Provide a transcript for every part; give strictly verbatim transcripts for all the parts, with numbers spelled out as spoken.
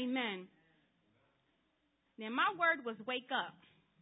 Amen. Now, my word was wake up.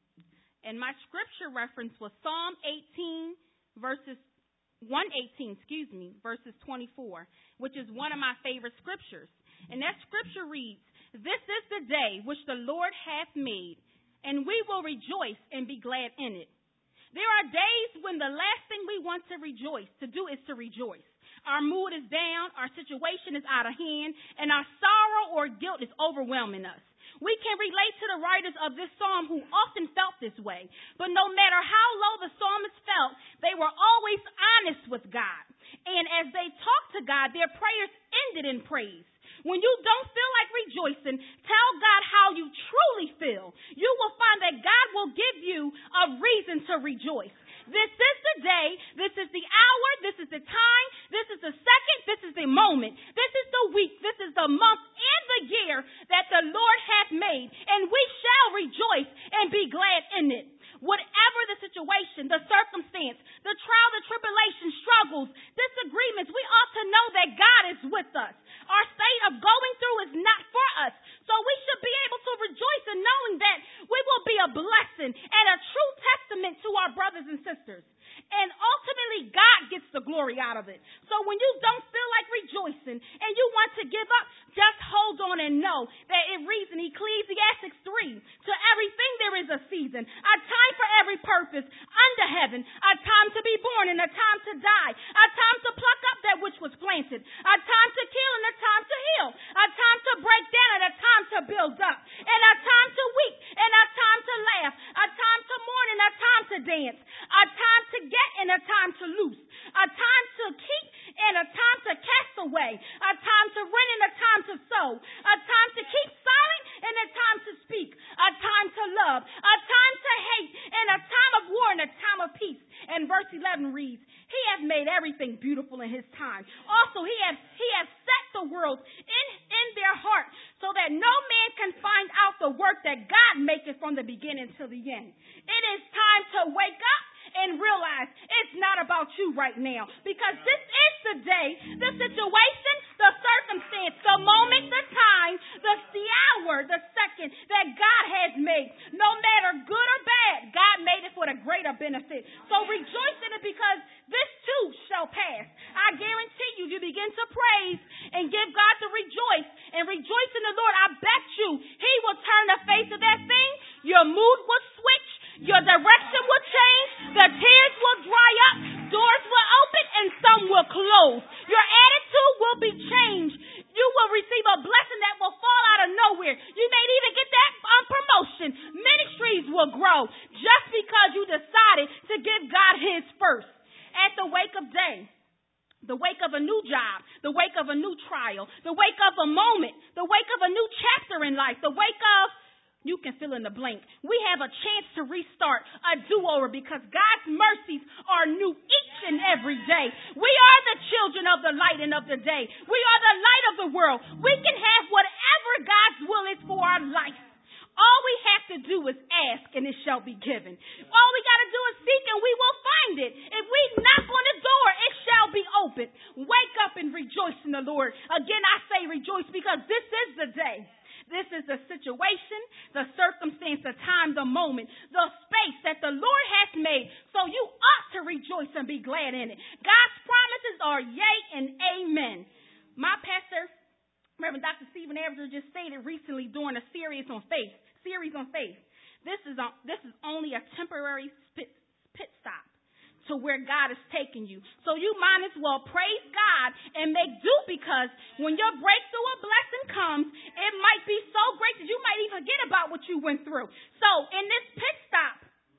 And my scripture reference was Psalm eighteen, verses one eighteen, excuse me, verses twenty-four, which is one of my favorite scriptures. And that scripture reads, "This is the day which the Lord hath made, and we will rejoice and be glad in it." There are days when the last thing we want to rejoice, to do is to rejoice. Our mood is down, our situation is out of hand, and our sorrow or guilt is overwhelming us. We can relate to the writers of this psalm who often felt this way. But no matter how low the psalmist felt, they were always honest with God. And as they talked to God, their prayers ended in praise. When you don't feel like rejoicing, tell God how you truly feel. You will find that God will give you a reason to rejoice. This is the day, this is the hour, this is the time, this is the second, this is the moment, this is the week, this is the month and the year that the Lord hath made, and we shall rejoice and be glad in it. Whatever the situation, the circumstance, the trial, the tribulation, struggles, disagreements, we ought to know that God is with us. Our state of going through is not for us. So we should be able to rejoice in knowing that we will be a blessing and a true testament to our brothers and sisters. And ultimately, God gets the glory out of it. So when you don't feel like rejoicing and you want to give up, just hold on and know that it reads in Ecclesiastes three, to everything there is a season, a time for every purpose under heaven, a time to be born and a time to die, a time to pluck up that which was planted, a time to kill and a time to heal, a time to break down and a time to build up, and a time to weep and a time to laugh, a time to mourn and a time to dance, a time to get and a time to loose, a time to keep and a time to cast away, a time to rent and a time to sow, a time to keep silent and a time to speak, a time to love, a time to hate, and a time of war and a time of peace. And verse eleven reads, "He hath made everything beautiful in his time. Also he hath he hath set the world in, in their heart, so that no man can find out the work that God maketh from the beginning to the end." It is time to wake up and realize it's not about you right now, because this is the day, the situation, the circumstance, the moment, the time, the, the hour, the second that God has made. No matter good or bad, God made it for the greater benefit. So rejoice in it, because this too shall pass. I guarantee you, you begin to praise and give God the rejoice and rejoice in the Lord. I bet you he will turn the face of that thing. Your mood will switch. Your direction will change. The tears will dry up. Doors will open and some will close. Your attitude will be changed. You will receive a blessing that will fall out of nowhere. You may even get that um, promotion. Ministries will grow just because you decided to give God his first. At the wake of day, the wake of a new job, the wake of a new trial, the wake of a moment, the wake of a new chapter in life, the wake of, you can fill in the blank. We have a chance to restart, a do-over, because God's mercies are new each and every day. We are the children of the light and of the day. We are the light of the world. We can have whatever God's will is for our life. All we have to do is ask, and it shall be given. All we got to do is seek, and we will find it. If we knock on the door, it shall be open. Wake up and rejoice in the Lord. Again, I say rejoice, because this is the day. This is the situation, the circumstance, the time, the moment, the space that the Lord has made. So you ought to rejoice and be glad in it. God's promises are yea and amen. My pastor, Reverend Doctor Stephen Avery, just stated recently during a series on faith, series on faith, this is a, this is only a temporary pit, pit stop to where God is taking you. So you might as well praise God and make do, because when your breakthrough or blessing comes, it might be so great that you might even forget about what you went through. So in this pit stop,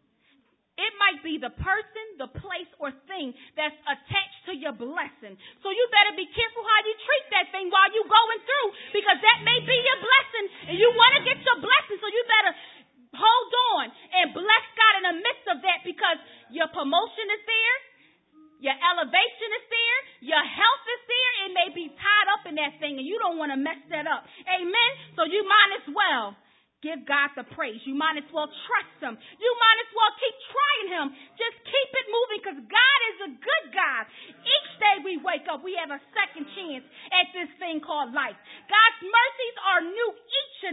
it might be the person, the place, or thing that's attached to your blessing. So you better be careful how you treat that thing while you're going through, because that may be your blessing, and you want to get your blessing, so you better hold on and bless God in the midst of that, because your promotion is there, your elevation is there, your health is there. It may be tied up in that thing, and you don't want to mess that up. Amen? So you might as well give God the praise. You might as well trust him. You might as well keep trying him. Just keep it moving, because God is a good God. Each day we wake up, we have a second chance at this thing called life. God's mercies are new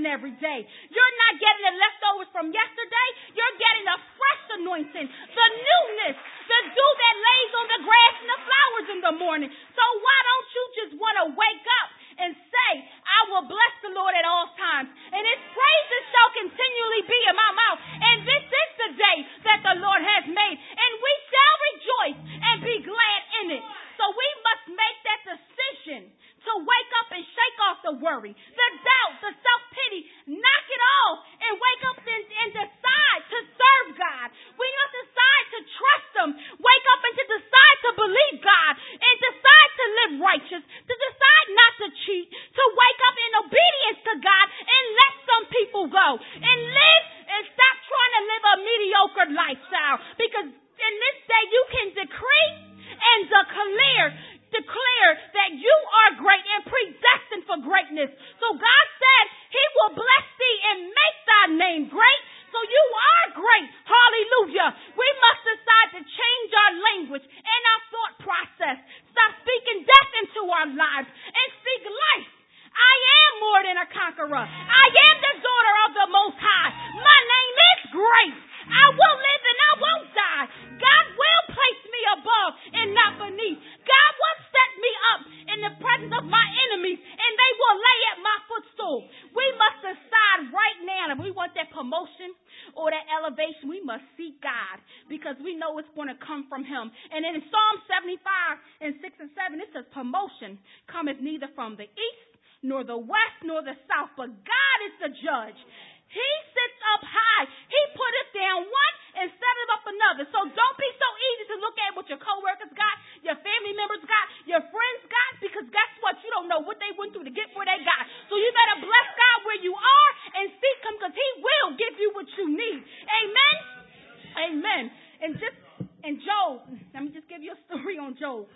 and every day. You're not getting the leftovers from yesterday. You're getting a fresh anointing, the newness, the dew that lays on the grass and the flowers in the morning. So why don't you just want to wake up and say, I will bless the Lord at all times, and his praises shall continually be in my mouth. And this is the day that the Lord has made, and we shall rejoice and be glad in it. So we must make that decision to wake up and shake off the worry, the doubt, the self-pity, knock it off, and wake up and, and decide to serve God. We must decide to trust him, wake up and to decide to believe God, and decide to live righteous, to decide not to cheat, to wake up in obedience to God and let some people go, and live and stop trying to live a mediocre lifestyle, because in this day you can decree and declare declare that you are great and predestined for greatness. So God said he will bless thee and make thy name great. So you are great. Hallelujah. We must decide to change our language and our thought process. Stop speaking death into our lives and speak life. I am more than a conqueror. I am the daughter of the Most High. My name is great. I will live and I won't die. God will place me above and not beneath. God will set me up in the presence of my enemies, and they will lay at my footstool. We must decide right now if we want that promotion or that elevation. We must seek God, because we know it's going to come from him. And in Psalm seventy-five and six and seven, it says, promotion cometh neither from the east, nor the west, nor the south, but God is the judge. He sits up high. He put it down one and set it up another. So don't be so easy to look at what your coworkers got, your family members got, your friends got, because guess what? You don't know what they went through to get where they got. So you better bless God where you are and seek him, because he will give you what you need. Amen? Amen. And just and Job, let me just give you a story on Job.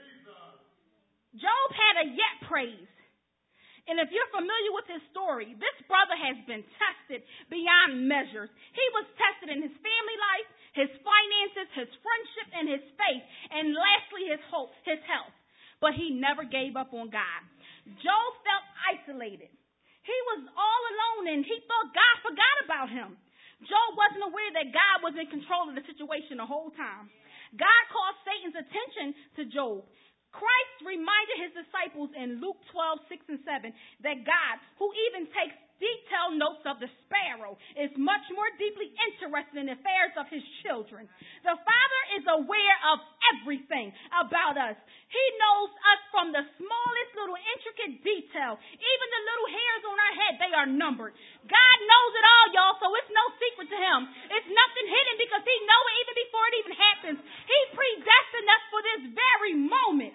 Job had a yet praise. And if you're familiar with his story, this brother has been tested beyond measures. He was tested in his family life, his finances, his friendship, and his faith, and lastly, his hope, his health. But he never gave up on God. Job felt isolated. He was all alone, and he thought God forgot about him. Job wasn't aware that God was in control of the situation the whole time. God called Satan's attention to Job. Christ reminded his disciples in Luke twelve, six and seven that God, who even takes detailed notes of the sparrow, is much more deeply interested in the affairs of his children. The Father is aware of everything about us. He knows us from the smallest little intricate detail. Even the little hairs on our head, they are numbered. God knows it all, y'all, so it's no secret to him. It's nothing hidden, because he knows it even before it even happens. He predestined us for this very moment.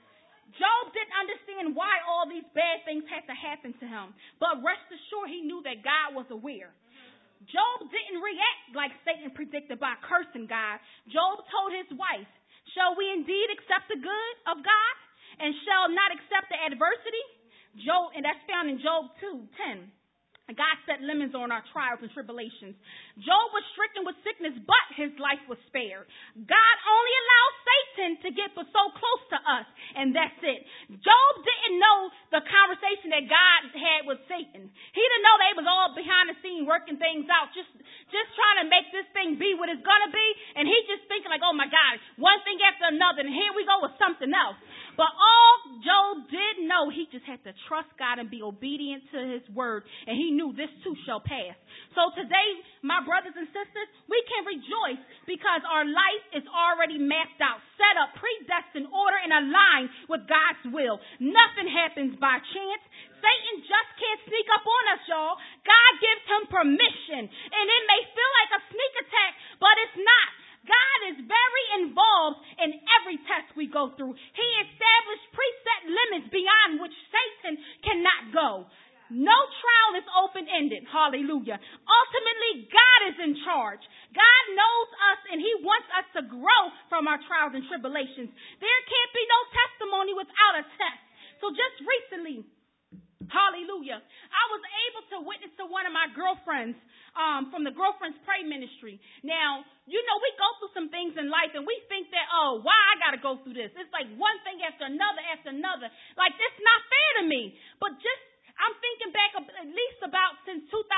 Job didn't understand why all these bad things had to happen to him, but rest assured he knew that God was aware. Job didn't react like Satan predicted by cursing God. Job told his wife, shall we indeed accept the good of God and shall not accept the adversity? Job, and that's found in Job two ten. God set limits on our trials and tribulations. Job was stricken with sickness, but his life was spared. God only allowed Satan to get so close to us, and that's it. Job didn't know the conversation that God had with Satan. He didn't know they was all behind the scene working things out, just, just trying to make this thing be what it's going to be, and he just thinking like, oh my God, one thing after another, and here we go with something else. But all Job did know, he just had to trust God and be obedient to his word, and he knew this too shall pass. So today, my brothers and sisters, we can rejoice because our life is already mapped out, set up, predestined, order, and aligned with God's will. Nothing happens by chance. Satan just can't sneak up on us, y'all. God gives him permission, and it may feel like a sneak attack, but it's not. God is very involved in every test we go through. He established preset limits beyond which Satan cannot go. No trial is open-ended. Hallelujah. Ultimately, God is in charge. God knows us, and he wants us to grow from our trials and tribulations. There can't be no testimony without a test. So just recently, hallelujah, I was able to witness to one of my girlfriends um, from the Girlfriends Pray Ministry. Now, you know, we go through some things in life, and we think that, oh, why I got to go through this? It's like one thing after another after another. Like, that's not fair to me. But just I'm thinking back at least about since two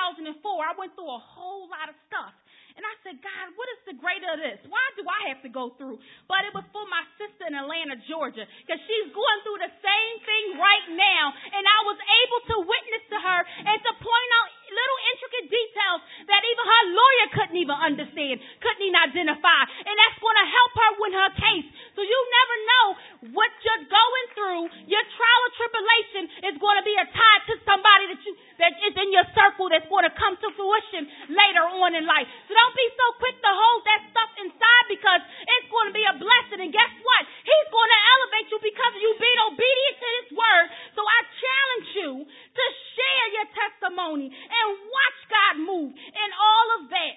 went through a whole lot of stuff. And I said, God, what is the greater of this? Why do I have to go through? But it was for my sister in Atlanta, Georgia, because she's going through the same thing right now. And I was able to witness to her and to point out little intricate details that even her lawyer couldn't even understand, couldn't even identify. And that's going to help her win her case. So you never know what you're going through. Your trial or tribulation is going to be a tie to somebody that you that is in your circle that's going to come to fruition later on in life. So don't be so quick to hold that stuff inside, because it's going to be a blessing. And guess what? He's going to elevate you because you being obedient to his word. So I challenge you to share your testimony and watch God move. And all of that,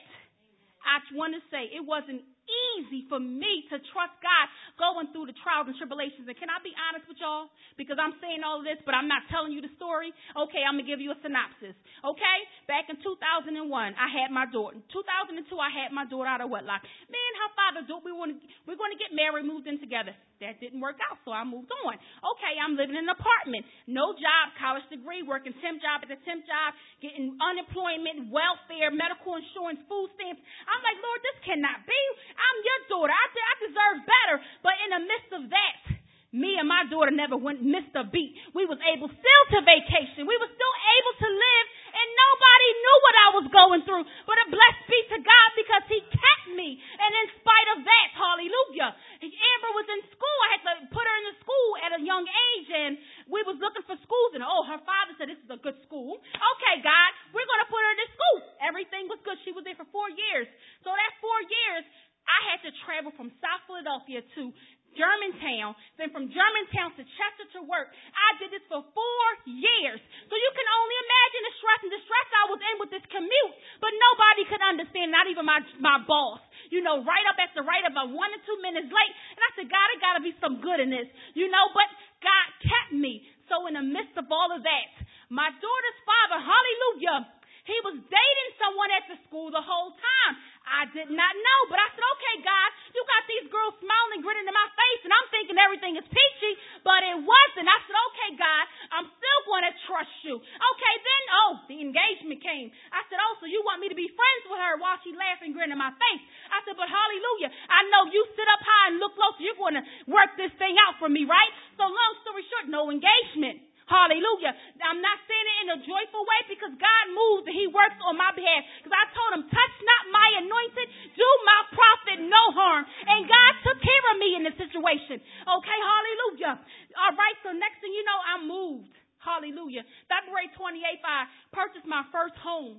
I want to say, it wasn't easy for me to trust God going through the trials and tribulations. And can I be honest with y'all? Because I'm saying all of this, but I'm not telling you the story. Okay, I'm going to give you a synopsis. Okay? Back in two thousand one, I had my daughter. In two thousand two, I had my daughter out of wedlock. Me and her father, we were we're going to get married, moved in together. That didn't work out, so I moved on. Okay, I'm living in an apartment. No job, college degree, working temp job at the temp job, getting unemployment, welfare, medical insurance, food stamps. I'm like, Lord, this cannot be. I'm your daughter. I, I deserve better. But in the midst of that, me and my daughter never went missed a beat. We was able still to vacation. We were still able to live, and nobody knew what I was going through. But a blessed be to God, because he kept me. And in spite of that, hallelujah, Amber was in school. I had to put her in the school at a young age, and we was looking for schools. And oh, her father said, this is a good school. Okay, God, we're going to put her in this school. Everything was good. She was there for four years. So that four years, I had to travel from South Philadelphia to Germantown, then from Germantown to Chester to work. I did this for four years. So you can only imagine the stress and distress I was in with this commute. But nobody could understand, not even my my boss. You know, right up at the right about one or two minutes late. And I said, God, there got to be some good in this. You know, but God kept me. So in the midst of all of that, my daughter's father, hallelujah, he was dating someone at the school the whole time. I did not know, but I said, okay, God, you got these girls smiling and grinning in my face, and I'm thinking everything is peachy, but it wasn't. I said, okay, God, I'm still going to trust you. Okay, then, oh, the engagement came. I said, oh, so you want me to be friends with her while she laughing and grinning in my face? I said, but hallelujah, I know you sit up high and look low, so you're going to work this thing out for me, right? So long story short, no engagement. Hallelujah. I'm not saying it in a joyful way, because God moves and he works on my behalf. Because I told him, touch not my anointed, do my prophet no harm. And God took care of me in this situation. Okay, hallelujah. All right, so next thing you know, I moved. Hallelujah. February twenty-eighth, I purchased my first home.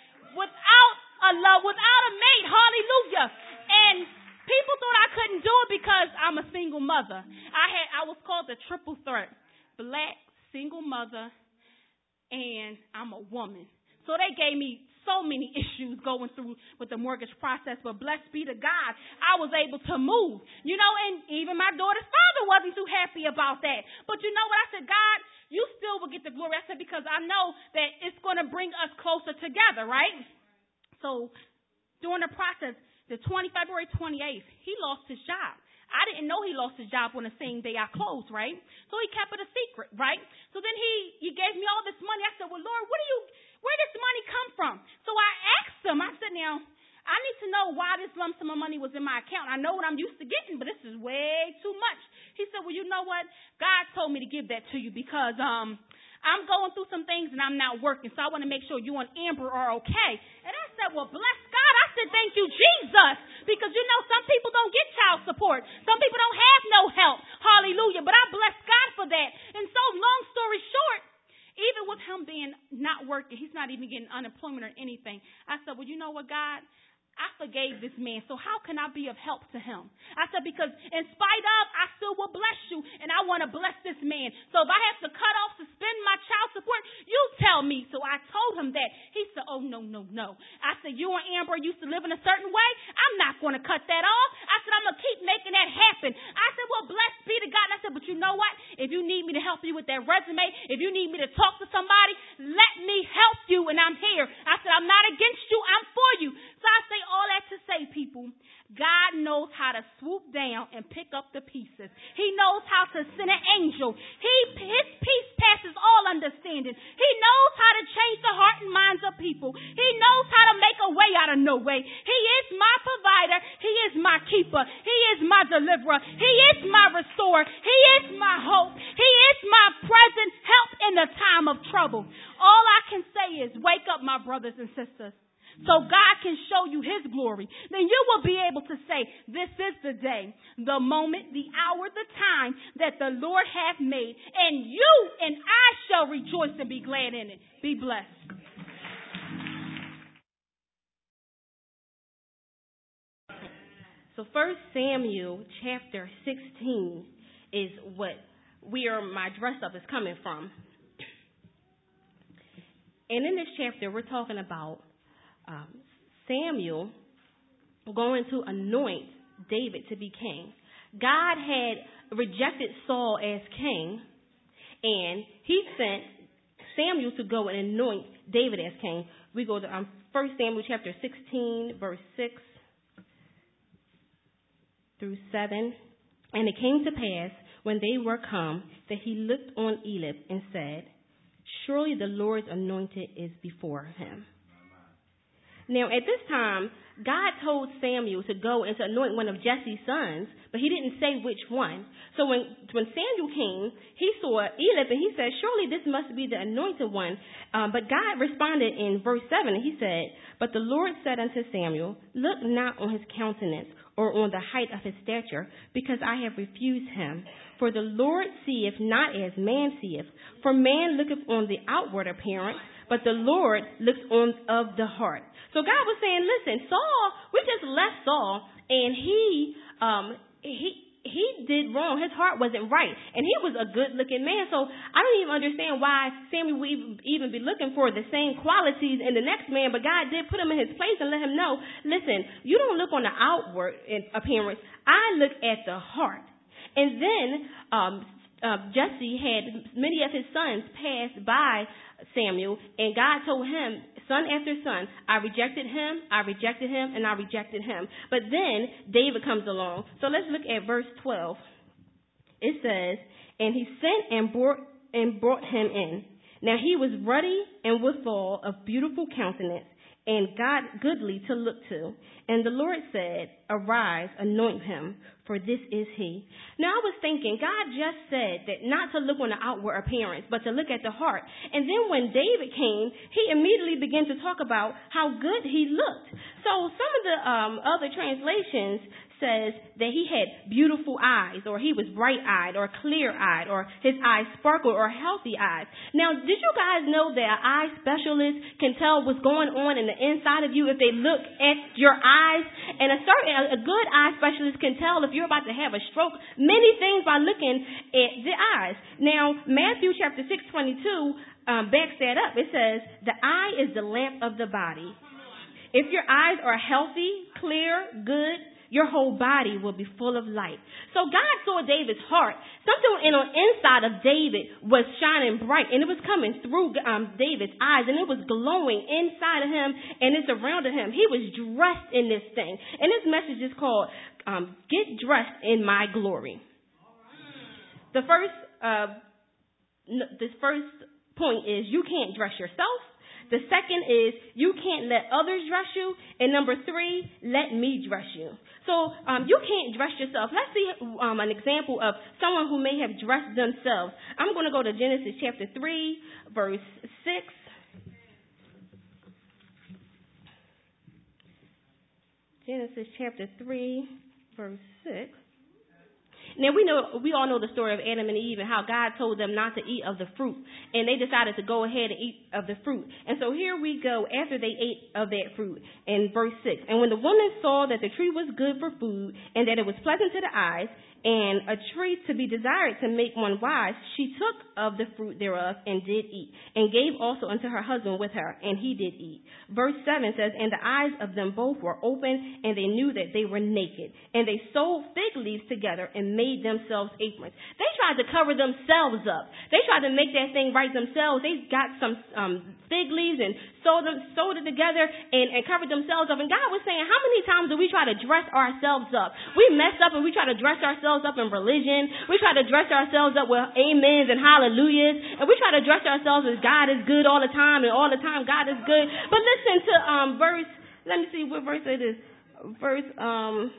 Without a love, without a mate. Hallelujah. And people thought I couldn't do it because I'm a single mother. I had I was called the triple threat. Black, single mother, and I'm a woman. So they gave me so many issues going through with the mortgage process, but blessed be to God, I was able to move. You know, and even my daughter's father wasn't too happy about that. But you know what? I said, God, you still will get the glory. I said, because I know that it's going to bring us closer together, right? So during the process, the twenty February twenty-eighth, he lost his job. I didn't know he lost his job on the same day I closed, right? So he kept it a secret, right? So then he, he gave me all this money. I said, well, Lord, what do you, where did this money come from? So I asked him, I said, now, I need to know why this lump sum of money was in my account. I know what I'm used to getting, but this is way too much. He said, well, you know what? God told me to give that to you because um, I'm going through some things and I'm not working, so I want to make sure you and Amber are okay. And I said, well, bless God. I said, thank you, Jesus. Because, you know, some people don't get child support. Some people don't have no help. Hallelujah. But I bless God for that. And so, long story short, even with him being not working, he's not even getting unemployment or anything. I said, well, you know what, God? I forgave this man, so how can I be of help to him? I said, because in spite of, I still will bless you, and I want to bless this man. So if I have to cut off, suspend my child support, you tell me. So I told him that. He said, oh, no, no, no. I said, you and Amber used to live in a certain way. I'm not going to cut that off. I said, I'm going to keep making that happen. I said, well, blessed be to God. And I said, but you know what? If you need me to help you with that resume, if you need me to talk to somebody, let me help you, and I'm here. I said, I'm not against you. I'm for you. So I say all that to say, people, God knows how to swoop down and pick up the pieces. He knows how to send an angel. He, his peace passes all understanding. He knows how to change the heart and minds of people. He knows how to make a way out of no way. He is my provider. He is my keeper. He is my deliverer. He is my restorer. He is my hope. He is my present help in the time of trouble. All I can say is wake up, my brothers and sisters, so God can show you his glory. Then you will be able to say, this is the day, the moment, the hour, the time that the Lord hath made, and you and I shall rejoice and be glad in it. Be blessed. So First Samuel chapter sixteen is what where my dress up is coming from. And in this chapter, we're talking about um, Samuel going to anoint David to be king. God had rejected Saul as king, and he sent Samuel to go and anoint David as king. We go to um, First Samuel chapter sixteen, verse six through seven. And it came to pass, when they were come, that he looked on Eliab and said, surely the Lord's anointed is before him. Now, at this time, God told Samuel to go and to anoint one of Jesse's sons, but he didn't say which one. So when, when Samuel came, he saw Eliab and he said, surely this must be the anointed one. Um, but God responded in verse seven, and he said, but the Lord said unto Samuel, look not on his countenance or on the height of his stature, because I have refused him. For the Lord seeth not as man seeth. For man looketh on the outward appearance, but the Lord looks on of the heart. So God was saying, listen, Saul, we just left Saul, and he um he he did wrong. His heart wasn't right, and he was a good-looking man. So I don't even understand why Samuel would even, even be looking for the same qualities in the next man, but God did put him in his place and let him know, listen, you don't look on the outward appearance. I look at the heart. And then um, uh, Jesse had many of his sons pass by Samuel, and God told him, son after son, I rejected him, I rejected him, and I rejected him. But then David comes along. So let's look at verse twelve. It says, and he sent and brought and brought him in. Now he was ruddy and withal of beautiful countenance, and God goodly to look to. And the Lord said, arise, anoint him, for this is he. Now I was thinking, God just said that not to look on the outward appearance, but to look at the heart. And then when David came, he immediately began to talk about how good he looked. So some of the um, other translations says that he had beautiful eyes, or he was bright-eyed, or clear-eyed, or his eyes sparkled, or healthy eyes. Now, did you guys know that an eye specialist can tell what's going on in the inside of you if they look at your eyes? And a certain, a good eye specialist can tell if you're about to have a stroke, many things by looking at the eyes. Now, Matthew chapter six twenty-two um, backs that up. It says, the eye is the lamp of the body. If your eyes are healthy, clear, good, your whole body will be full of light. So God saw David's heart. Something in on inside of David was shining bright, and it was coming through um, David's eyes, and it was glowing inside of him, and it surrounded him. He was dressed in this thing. And this message is called, um, Get Dressed in My Glory. The first, uh, this first point is you can't dress yourself. The second is you can't let others dress you. And number three, let me dress you. So um, you can't dress yourself. Let's see um, an example of someone who may have dressed themselves. I'm going to go to Genesis chapter three, verse six. Genesis chapter three, verse six. Now, we know we all know the story of Adam and Eve and how God told them not to eat of the fruit. And they decided to go ahead and eat of the fruit. And so here we go after they ate of that fruit in verse six. And when the woman saw that the tree was good for food and that it was pleasant to the eyes and a tree to be desired to make one wise, she took of the fruit thereof and did eat, and gave also unto her husband with her, and he did eat. Verse seven says, and the eyes of them both were open, and they knew that they were naked. And they sewed fig leaves together and made themselves aprons. They tried to cover themselves up. They tried to make that thing right themselves. They got some um, fig leaves and sewed, them, sewed it together and, and covered themselves up. And God was saying, how many times do we try to dress ourselves up? We mess up and we try to dress ourselves up in religion. We try to dress ourselves up with amens and hallelujahs. And we try to dress ourselves as God is good all the time and all the time God is good. But listen to um, verse, let me see what verse it is. Verse, um...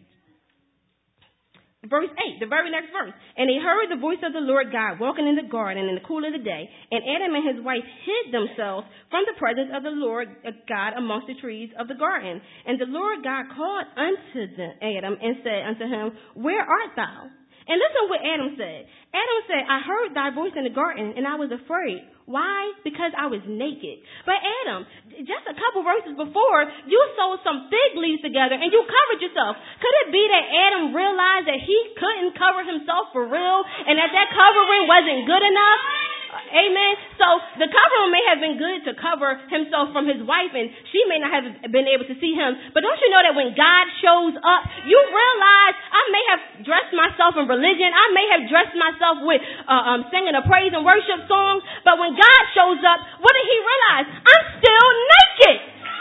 Verse eight, the very next verse. And he heard the voice of the Lord God walking in the garden in the cool of the day. And Adam and his wife hid themselves from the presence of the Lord God amongst the trees of the garden. And the Lord God called unto the Adam and said unto him, where art thou? And listen what Adam said. Adam said, I heard thy voice in the garden, and I was afraid. Why? Because I was naked. But Adam, just a couple verses before, you sewed some fig leaves together, and you covered yourself. Could it be that Adam realized that he couldn't cover himself for real, and that that covering wasn't good enough? Amen. So the covering may have been good to cover himself from his wife, and she may not have been able to see him. But don't you know that when God shows up, you realize I may have dressed myself in religion. I may have dressed myself with uh, um, singing a praise and worship song. But when God shows up, what did he realize? I'm still naked.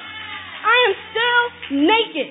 I am still naked.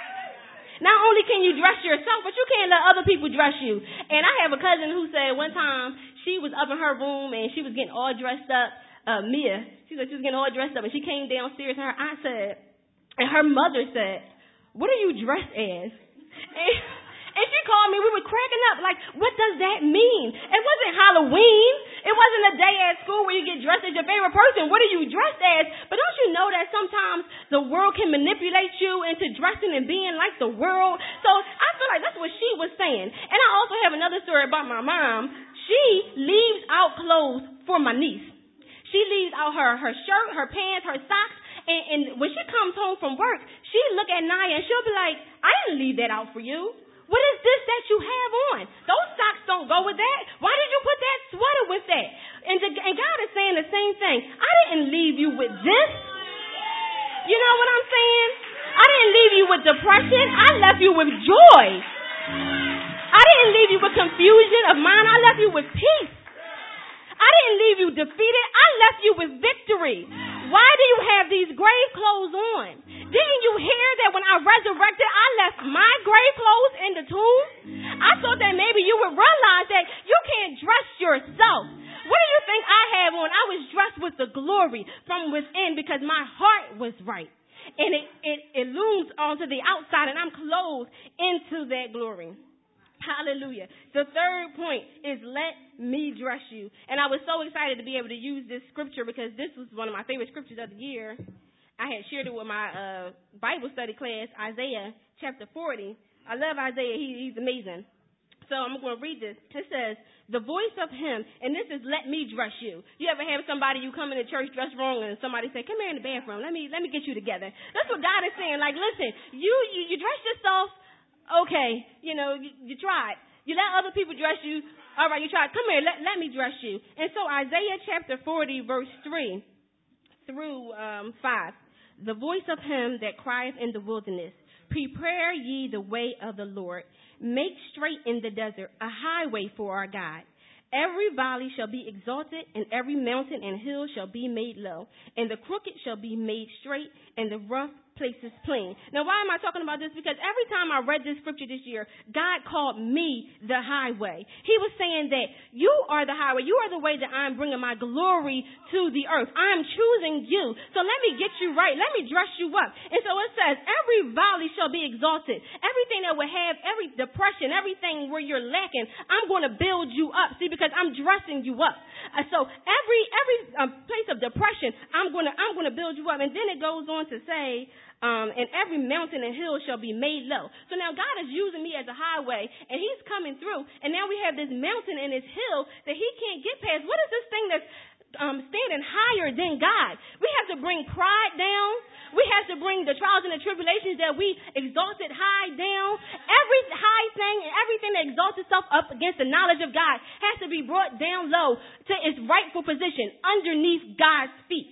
Not only can you dress yourself, but you can't let other people dress you. And I have a cousin who said one time she was up in her room and she was getting all dressed up. Uh, Mia, she said she was getting all dressed up, and she came downstairs and her aunt said, and her mother said, what are you dressed as? And, and she called me. We were cracking up. Like, what does that mean? It wasn't Halloween. It wasn't a day at school where you get dressed as your favorite person. What are you dressed as? But don't you know that sometimes the world can manipulate you into dressing and being like the world? So I feel like that's what she was saying. And I also have another story about my mom. She leaves out clothes for my niece. She leaves out her, her shirt, her pants, her socks. And, and when she comes home from work, she look at Naya and she'll be like, I didn't leave that out for you. What is this that you have on? Those socks don't go with that. Why did you put that sweater with that? And, the, and God is saying the same thing. I didn't leave you with this. You know what I'm saying? I didn't leave you with depression. I left you with joy. I didn't leave you with confusion of mind. I left you with peace. I didn't leave you defeated. I left you with victory. Why do you have these grave clothes on? Didn't you hear that when I resurrected, I left my grave clothes in the tomb? I thought that maybe you would realize that you can't dress yourself. What do you think I have on? I was dressed with the glory from within because my heart was right. And it, it, it looms onto the outside, and I'm clothed into that glory. Hallelujah. The third point is let me dress you. And I was so excited to be able to use this scripture because this was one of my favorite scriptures of the year. I had shared it with my uh, Bible study class, Isaiah chapter forty. I love Isaiah. He, he's amazing. So I'm going to read this. It says, the voice of him, and this is let me dress you. You ever have somebody, you come into church dressed wrong and somebody say, come here in the bathroom. Let me let me get you together. That's what God is saying. Like, listen, you, you, you dress yourself. Okay, you know, you, you tried. You let other people dress you. All right, you tried. Come here, let, let me dress you. And so Isaiah chapter forty, verse three through um, five. The voice of him that crieth in the wilderness, prepare ye the way of the Lord. Make straight in the desert a highway for our God. Every valley shall be exalted, and every mountain and hill shall be made low, and the crooked shall be made straight, and the rough places plain. Now, why am I talking about this? Because every time I read this scripture this year, God called me the highway. He was saying that you are the highway. You are the way that I'm bringing my glory to the earth. I'm choosing you. So let me get you right. Let me dress you up. And so it says, every valley shall be exalted. Everything that will have every depression, everything where you're lacking, I'm going to build you up. See, because I'm dressing you up. Uh, so every every um, place of depression, I'm going to I'm going to build you up. And then it goes on to say, Um, and every mountain and hill shall be made low. So now God is using me as a highway, and he's coming through. And now we have this mountain and this hill that he can't get past. What is this thing that's um, standing higher than God? We have to bring pride down. We have to bring the trials and the tribulations that we exalted high down. Every high thing and everything that exalts itself up against the knowledge of God has to be brought down low to its rightful position underneath God's feet.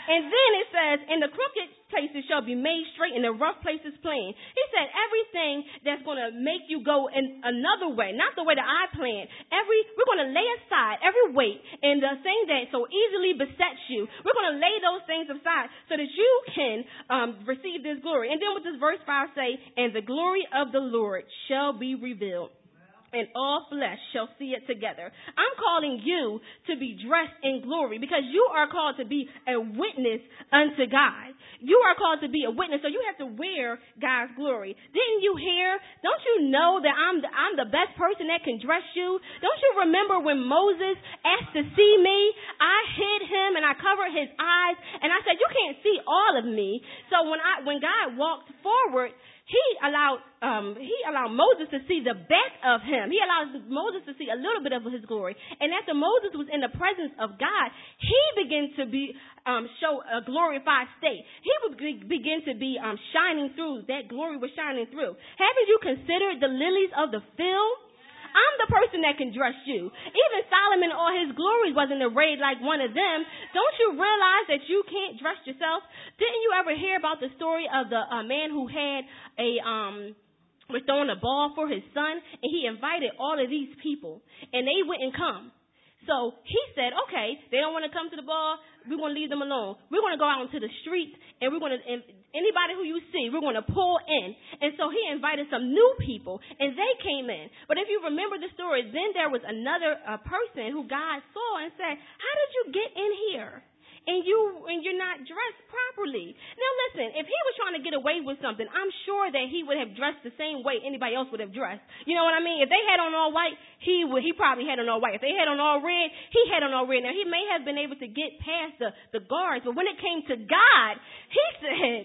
And then it says, and the crooked places shall be made straight and the rough places plain. He said everything that's going to make you go in another way, not the way that I planned. Every, we're going to lay aside every weight and the thing that so easily besets you. We're going to lay those things aside so that you can um, receive this glory. And then what does verse five say? And the glory of the Lord shall be revealed, and all flesh shall see it together. I'm calling you to be dressed in glory because you are called to be a witness unto God. You are called to be a witness, so you have to wear God's glory. Didn't you hear? Don't you know that I'm the, I'm the best person that can dress you? Don't you remember when Moses asked to see me? I hid him and I covered his eyes, and I said, you can't see all of me. So when I when God walked forward, He allowed um, he allowed Moses to see the back of him. He allowed Moses to see a little bit of his glory. And after Moses was in the presence of God, he began to be um, show a glorified state. He would be, begin to be um, shining through. That glory was shining through. Haven't you considered the lilies of the field? I'm the person that can dress you. Even Solomon, all his glories wasn't arrayed like one of them. Don't you realize that you can't dress yourself? Didn't you ever hear about the story of the uh, man who had a, um, was throwing a ball for his son, and he invited all of these people, and they wouldn't come. So he said, okay, they don't want to come to the ball. We're going to leave them alone. We're going to go out into the streets, and we're going to, and anybody who you see, we're going to pull in. And so he invited some new people, and they came in. But if you remember the story, then there was another uh, person who God saw and said, how did you get in here? And you and you're not dressed properly. Now listen, if he was trying to get away with something, I'm sure that he would have dressed the same way anybody else would have dressed. You know what I mean? If they had on all white, he would he probably had on all white. If they had on all red, he had on all red. Now he may have been able to get past the, the guards, but when it came to God, he said,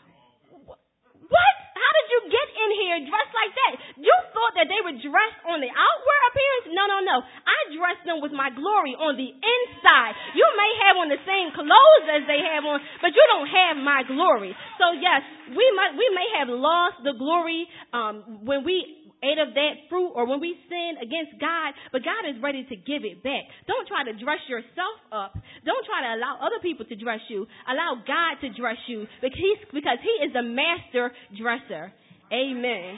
what? How did you get in here dressed like that? You thought that they were dressed on the outward appearance? No, no, no. I dressed them with my glory on the inside. You may have on the same clothes as they have on, but you don't have my glory. So yes, we might, we may have lost the glory um, when we ate of that fruit or when we sin against God, but God is ready to give it back. Don't try to dress yourself up. Don't try to allow other people to dress you. Allow God to dress you because He's, because He is the master dresser. Amen.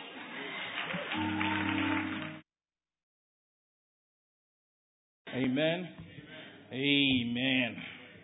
Amen. Amen.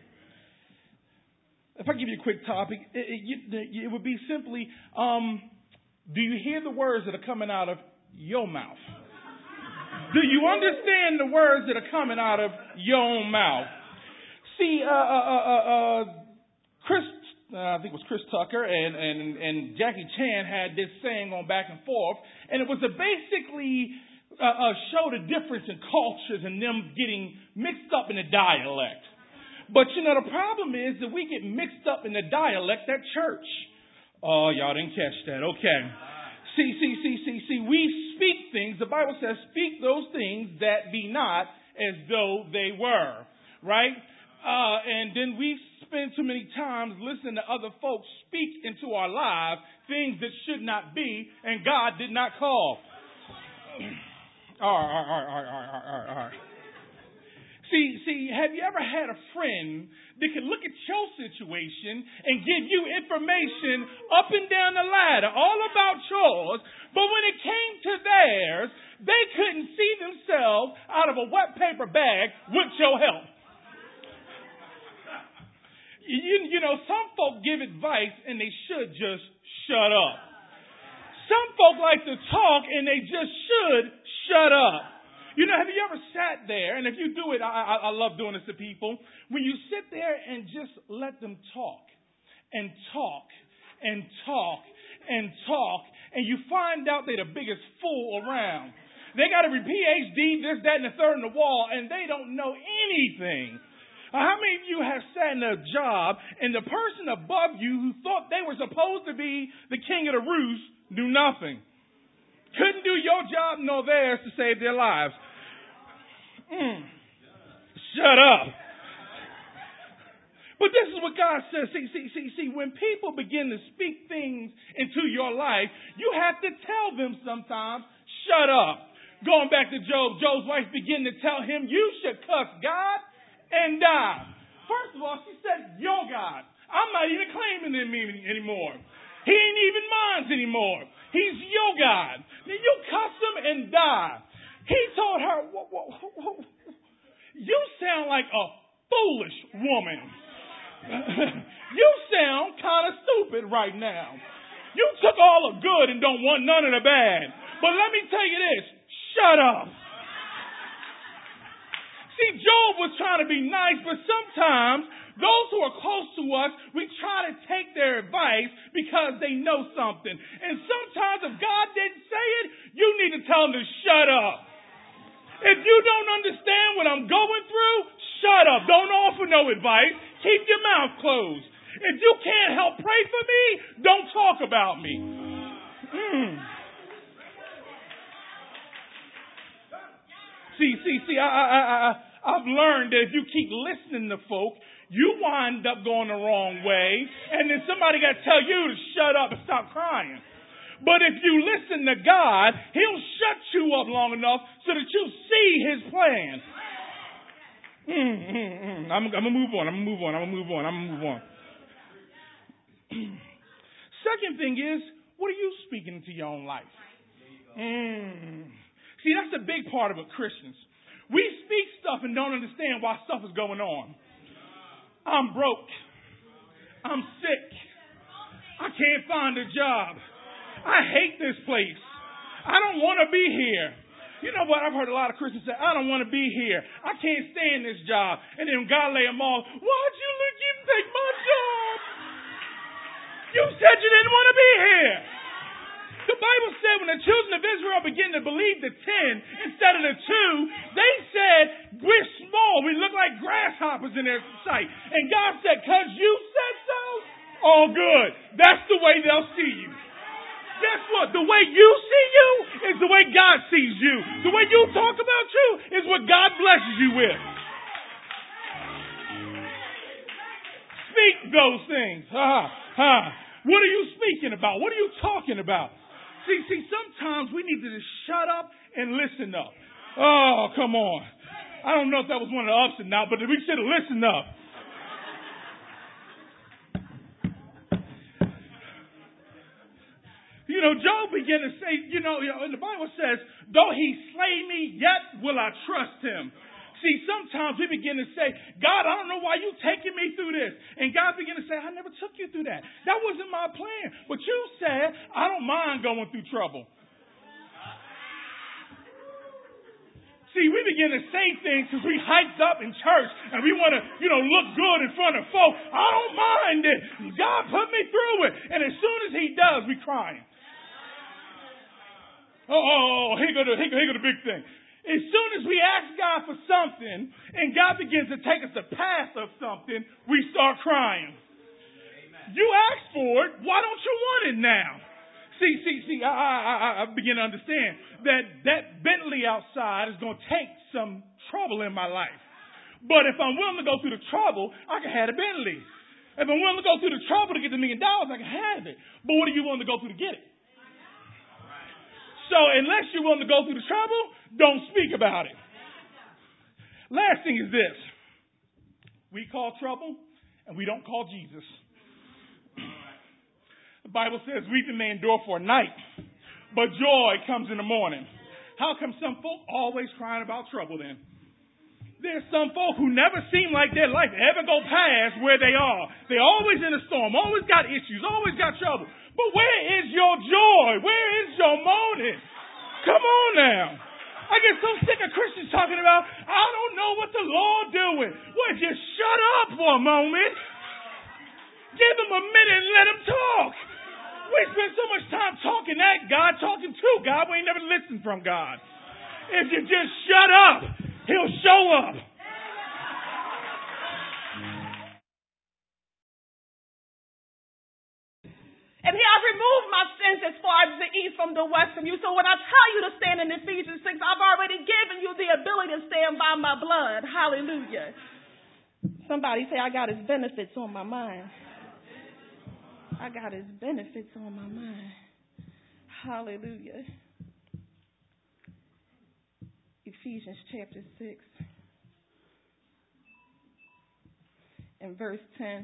If I give you a quick topic, it, it, it would be simply, um, do you hear the words that are coming out of your mouth? Do you understand the words that are coming out of your own mouth? See, uh, uh, uh, uh, Chris, uh, I think it was Chris Tucker and, and, and Jackie Chan had this saying on back and forth, and it was to basically uh, uh, show the difference in cultures and them getting mixed up in the dialect. But, you know, the problem is that we get mixed up in the dialect at church. Oh, y'all didn't catch that. Okay. See, see, see, see, see, we speak things. The Bible says, speak those things that be not as though they were. Right? Uh, and then we spend too many times listening to other folks speak into our lives things that should not be and God did not call. All right, all right, all right, all right, all right, all right. See, see, have you ever had a friend that can look at your situation and give you information up and down the ladder all about yours, but when it came to theirs, they couldn't see themselves out of a wet paper bag with your help? You, you know, some folk give advice and they should just shut up. Some folk like to talk and they just should shut up. You know, have you ever sat there, and if you do it, I, I, I love doing this to people, when you sit there and just let them talk and talk and talk and talk, and you find out they're the biggest fool around. They got a P H D, this, that, and the third in the wall, and they don't know anything. How many of you have sat in a job, and the person above you who thought they were supposed to be the king of the roost knew nothing? Couldn't do your job nor theirs to save their lives. Mm. Shut up. But this is what God says. See, see, see, see, when people begin to speak things into your life, you have to tell them sometimes, shut up. Going back to Job, Job's wife began to tell him, you should cuss God and die. First of all, she said, your God. I'm not even claiming him anymore. He ain't even mine anymore. He's your God. Then you cuss him and die. He told her, whoa, whoa, whoa, you sound like a foolish woman. You sound kind of stupid right now. You took all the good and don't want none of the bad. But let me tell you this, shut up. See, Job was trying to be nice, but sometimes those who are close to us, we try to take their advice because they know something. And sometimes if God didn't say it, you need to tell them to shut up. If you don't understand what I'm going through, shut up. Don't offer no advice. Keep your mouth closed. If you can't help pray for me, don't talk about me. Mm. See, see, see, I, I, I, I've learned that if you keep listening to folk, you wind up going the wrong way, and then somebody got to tell you to shut up and stop crying. But if you listen to God, he'll shut you up long enough so that you see his plan. Mm, mm, mm. I'm, I'm going to move on. I'm going to move on. I'm going to move on. I'm going to move on. Second thing is, what are you speaking into your own life? Mm. See, that's a big part of it, Christians. We speak stuff and don't understand why stuff is going on. I'm broke. I'm sick. I can't find a job. I hate this place. I don't want to be here. You know what? I've heard a lot of Christians say, I don't want to be here. I can't stand this job. And then God lay them off. Why'd you let him take my job? You said you didn't want to be here. The Bible said when the children of Israel began to believe the ten instead of the two, they said, we're small. We look like grasshoppers in their sight. And God said, because you said so, all good. That's the way they'll see you. Guess what? The way you see you is the way God sees you. The way you talk about you is what God blesses you with. Speak those things. Ha, ha. What are you speaking about? What are you talking about? See, see, sometimes we need to just shut up and listen up. Oh, come on. I don't know if that was one of the ups and downs, but we should have listened up. You know, Job began to say, you know, and the Bible says, though he slay me, yet will I trust him. See, sometimes we begin to say, God, I don't know why you taking me through this. And God began to say, I never took you through that. That wasn't my plan. But you said, I don't mind going through trouble. See, we begin to say things because we hyped up in church and we want to, you know, look good in front of folk. I don't mind it. God put me through it. And as soon as he does, we crying. Oh, here go the, here go, here go the big thing. As soon as we ask God for something and God begins to take us the path of something, we start crying. Amen. You asked for it. Why don't you want it now? See, see, see, I, I, I begin to understand that that Bentley outside is going to take some trouble in my life. But if I'm willing to go through the trouble, I can have a Bentley. If I'm willing to go through the trouble to get the million dollars, I can have it. But what are you willing to go through to get it? So unless you're willing to go through the trouble, don't speak about it. Last thing is this. We call trouble and we don't call Jesus. The Bible says weeping may endure for a night, but joy comes in the morning. How come some folk always crying about trouble then? There's some folk who never seem like their life ever go past where they are. They're always in a storm, always got issues, always got trouble. But where is your joy? Where is your mourning? Come on now. I get so sick of Christians talking about, I don't know what the Lord doing. Well, just shut up for a moment. Give them a minute and let them talk. We spend so much time talking at God, talking to God, we ain't never listened from God. If you just shut up, he'll show up. And he has removed my sins as far as the east from the west from you. So when I tell you to stand in Ephesians six, I've already given you the ability to stand by my blood. Hallelujah. Somebody say, I got his benefits on my mind. I got his benefits on my mind. Hallelujah. Ephesians chapter six. in verse ten.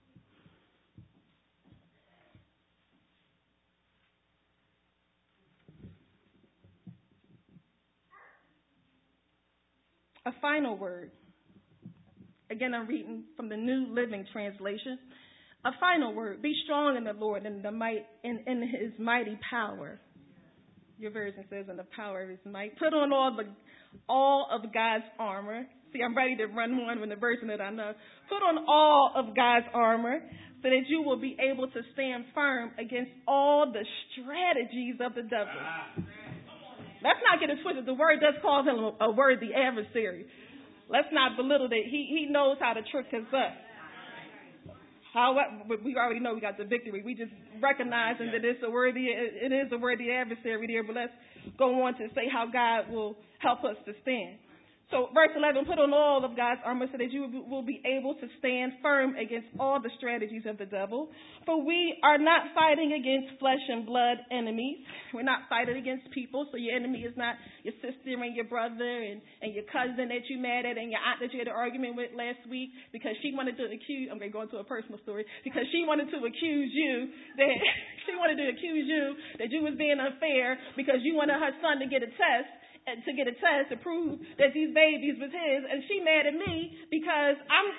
A final word. Again, I'm reading from the New Living Translation. A final word. Be strong in the Lord and the might in, in his mighty power. Your version says in the power of his might. Put on all the all of God's armor. See, I'm ready to run one with the version that I know. Put on all of God's armor so that you will be able to stand firm against all the strategies of the devil. Let's not get it twisted. The word does call him a worthy adversary. Let's not belittle that. He he knows how to trick us up. However, we already know we got the victory. We just recognizing that it's a worthy, it is a worthy adversary there. But let's go on to say how God will help us to stand. So verse eleven, put on all of God's armor so that you will be able to stand firm against all the strategies of the devil. For we are not fighting against flesh and blood enemies. We're not fighting against people. So your enemy is not your sister and your brother and, and your cousin that you mad at and your aunt that you had an argument with last week because she wanted to accuse, I'm going to go into a personal story, because she wanted to accuse you that, she wanted to accuse you that you was being unfair because you wanted her son to get a test. To get a test to prove that these babies was his, and she mad at me because I'm.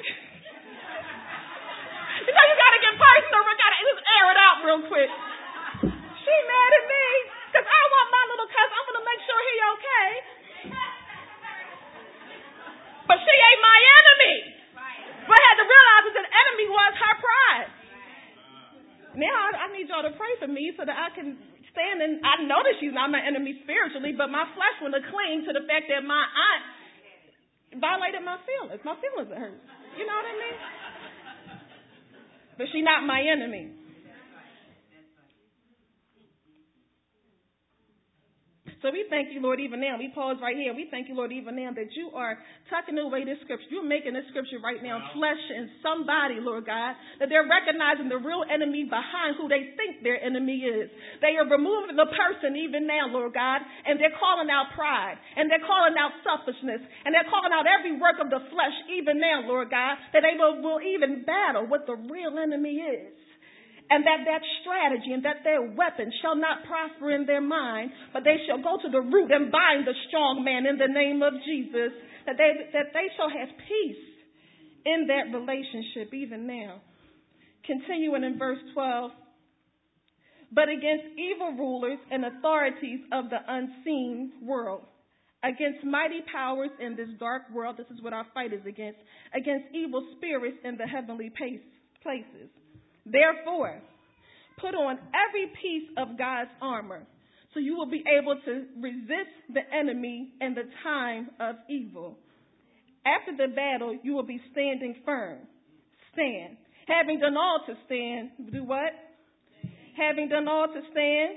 You know, you gotta get personal. We gotta just air it out real quick. She mad at me because I want my little cousin. I'm gonna make sure he okay. But she ain't my enemy. But I had to realize that the enemy was her pride. Now I, I need y'all to pray for me so that I can. Standing, I know that she's not my enemy spiritually, but my flesh want to cling to the fact that my aunt violated my feelings. My feelings are hurt. You know what I mean? But she's not my enemy. So we thank you, Lord, even now. We pause right here. We thank you, Lord, even now that you are tucking away this scripture. You're making this scripture right now flesh in somebody, Lord God, that they're recognizing the real enemy behind who they think their enemy is. They are removing the person even now, Lord God, and they're calling out pride, and they're calling out selfishness, and they're calling out every work of the flesh even now, Lord God, that they will, will even battle what the real enemy is. And that that strategy and that their weapon shall not prosper in their mind, but they shall go to the root and bind the strong man in the name of Jesus, that they, that they shall have peace in that relationship even now. Continuing in verse twelve, but against evil rulers and authorities of the unseen world, against mighty powers in this dark world, this is what our fight is against, against evil spirits in the heavenly places. Therefore, put on every piece of God's armor so you will be able to resist the enemy in the time of evil. After the battle, you will be standing firm. Stand. Having done all to stand, do what? Having done all to stand.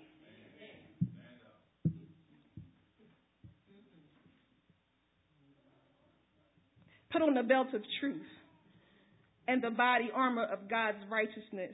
Put on the belt of truth and the body armor of God's righteousness.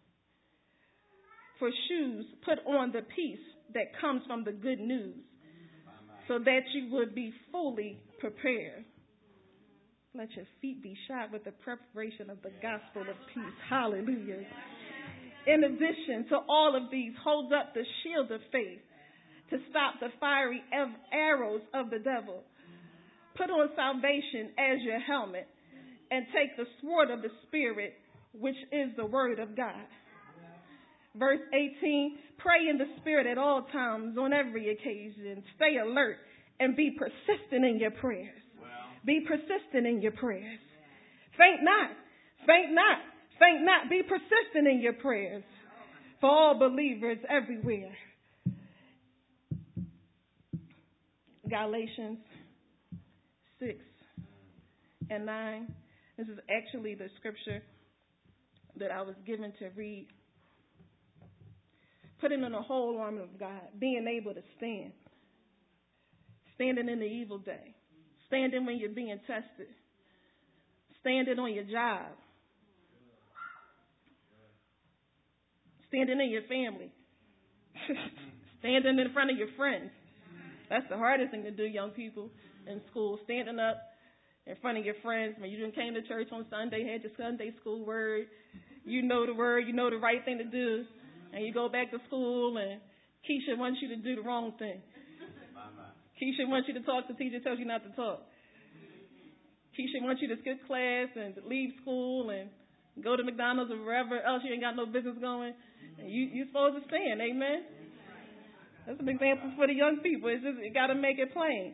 For shoes, put on the peace that comes from the good news, so that you would be fully prepared. Let your feet be shod with the preparation of the gospel of peace. Hallelujah. In addition to all of these, hold up the shield of faith to stop the fiery arrows of the devil. Put on salvation as your helmet, and take the sword of the Spirit, which is the word of God. Verse eighteen, pray in the Spirit at all times, on every occasion. Stay alert and be persistent in your prayers. Wow. Be persistent in your prayers. Faint not, faint not, faint not. Be persistent in your prayers for all believers everywhere. Galatians six and nine. This is actually the scripture that I was given to read. Putting on the whole armor of God, being able to stand. Standing in the evil day. Standing when you're being tested. Standing on your job. Standing in your family. Standing in front of your friends. That's the hardest thing to do, young people in school. Standing up in front of your friends. When you done came to church on Sunday, had your Sunday school word, you know the word, you know the right thing to do, and you go back to school and Keisha wants you to do the wrong thing. Keisha wants you to talk, the teacher tells you not to talk. Keisha wants you to skip class and leave school and go to McDonald's or wherever else you ain't got no business going. And you, you're supposed to stand, amen? That's an example for the young people. It's just, you got to make it plain.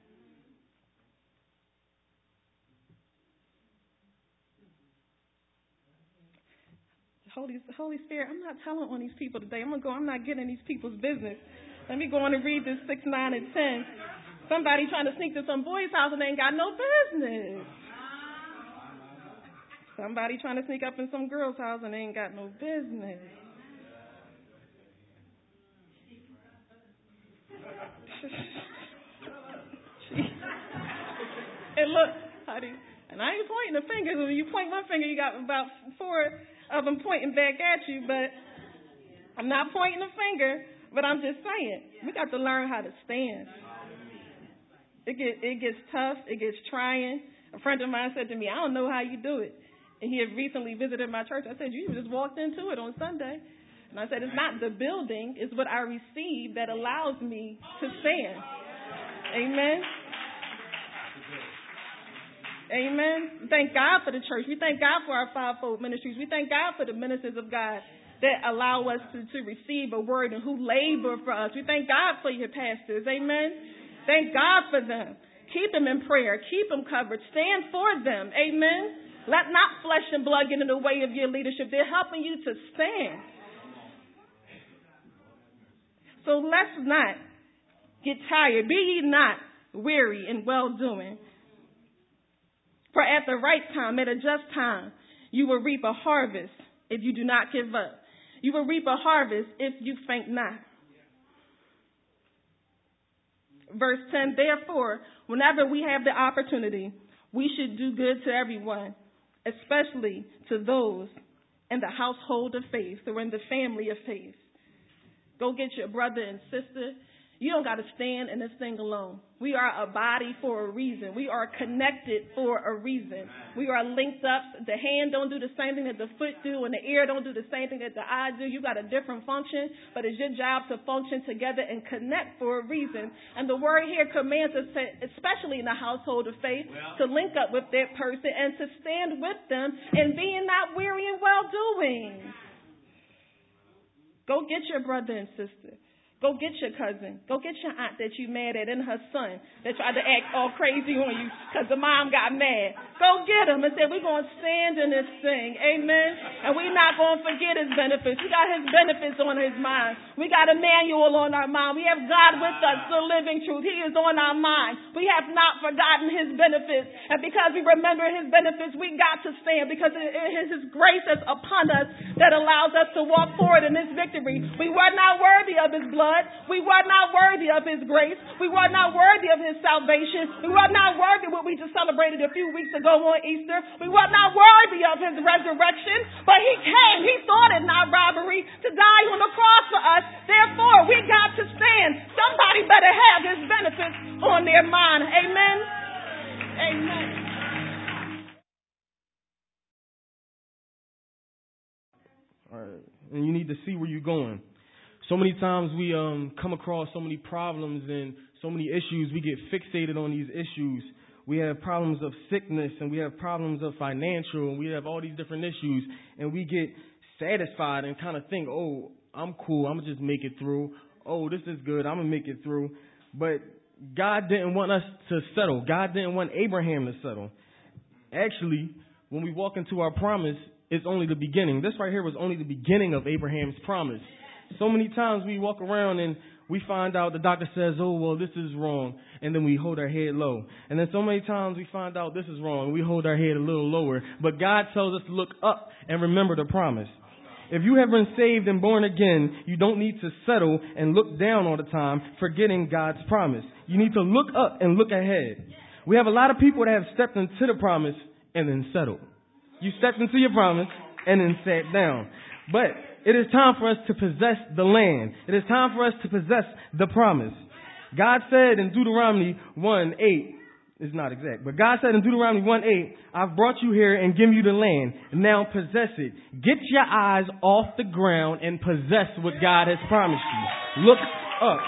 Holy, Holy Spirit, I'm not telling on these people today. I'm going to go, I'm not getting in these people's business. Let me go on and read this six, nine, and ten. Somebody trying to sneak to some boy's house and they ain't got no business. Somebody trying to sneak up in some girl's house and they ain't got no business. And look, honey, and I ain't pointing the fingers. When you point one finger, you got about four of them pointing back at you, but I'm not pointing the finger, but I'm just saying, we got to learn how to stand. It get, it gets tough. It gets trying. A friend of mine said to me, I don't know how you do it. And he had recently visited my church. I said, you just walked into it on Sunday. And I said, it's not the building. It's what I receive that allows me to stand. Amen. Amen. We thank God for the church. We thank God for our fivefold ministries. We thank God for the ministers of God that allow us to, to receive a word and who labor for us. We thank God for your pastors. Amen. Thank God for them. Keep them in prayer. Keep them covered. Stand for them. Amen. Let not flesh and blood get in the way of your leadership. They're helping you to stand. So let's not get tired. Be ye not weary in well-doing. For at the right time, at a just time, you will reap a harvest if you do not give up. You will reap a harvest if you faint not. Verse ten, therefore, whenever we have the opportunity, we should do good to everyone, especially to those in the household of faith or in the family of faith. Go get your brother and sister. You don't got to stand in this thing alone. We are a body for a reason. We are connected for a reason. We are linked up. The hand don't do the same thing that the foot do, and the ear don't do the same thing that the eye do. You got a different function, but it's your job to function together and connect for a reason. And the word here commands us, to, especially in the household of faith, to link up with that person and to stand with them and being not weary in well-doing. Go get your brother and sister. Go get your cousin. Go get your aunt that you mad at and her son that tried to act all crazy on you because the mom got mad. Go get him and say, we're going to stand in this thing. Amen. And we're not going to forget his benefits. We got his benefits on his mind. We got a manual on our mind. We have God with us, the living truth. He is on our mind. We have not forgotten his benefits. And because we remember his benefits, we got to stand because it is his grace that's upon us that allows us to walk forward in this victory. We were not worthy of his blood. We were not worthy of his grace. We were not worthy of his salvation. We were not worthy of what we just celebrated a few weeks ago on Easter. We were not worthy of his resurrection. But he came. He thought it not robbery to die on the cross for us. Therefore, we got to stand. Somebody better have his benefits on their mind. Amen. Amen. All right. And you need to see where you're going. So many times we um, come across so many problems and so many issues. We get fixated on these issues. We have problems of sickness and we have problems of financial and we have all these different issues. And we get satisfied and kind of think, oh, I'm cool. I'm going to just make it through. Oh, this is good. I'm going to make it through. But God didn't want us to settle. God didn't want Abraham to settle. Actually, when we walk into our promise, it's only the beginning. This right here was only the beginning of Abraham's promise. So many times we walk around and we find out the doctor says, oh, well, this is wrong. And then we hold our head low. And then so many times we find out this is wrong and we hold our head a little lower. But God tells us to look up and remember the promise. If you have been saved and born again, you don't need to settle and look down all the time, forgetting God's promise. You need to look up and look ahead. We have a lot of people that have stepped into the promise and then settled. You stepped into your promise and then sat down. But it is time for us to possess the land. It is time for us to possess the promise. God said in Deuteronomy one eight, It's not exact. But God said in Deuteronomy one eight, I've brought you here and given you the land. Now possess it. Get your eyes off the ground and possess what God has promised you. Look up.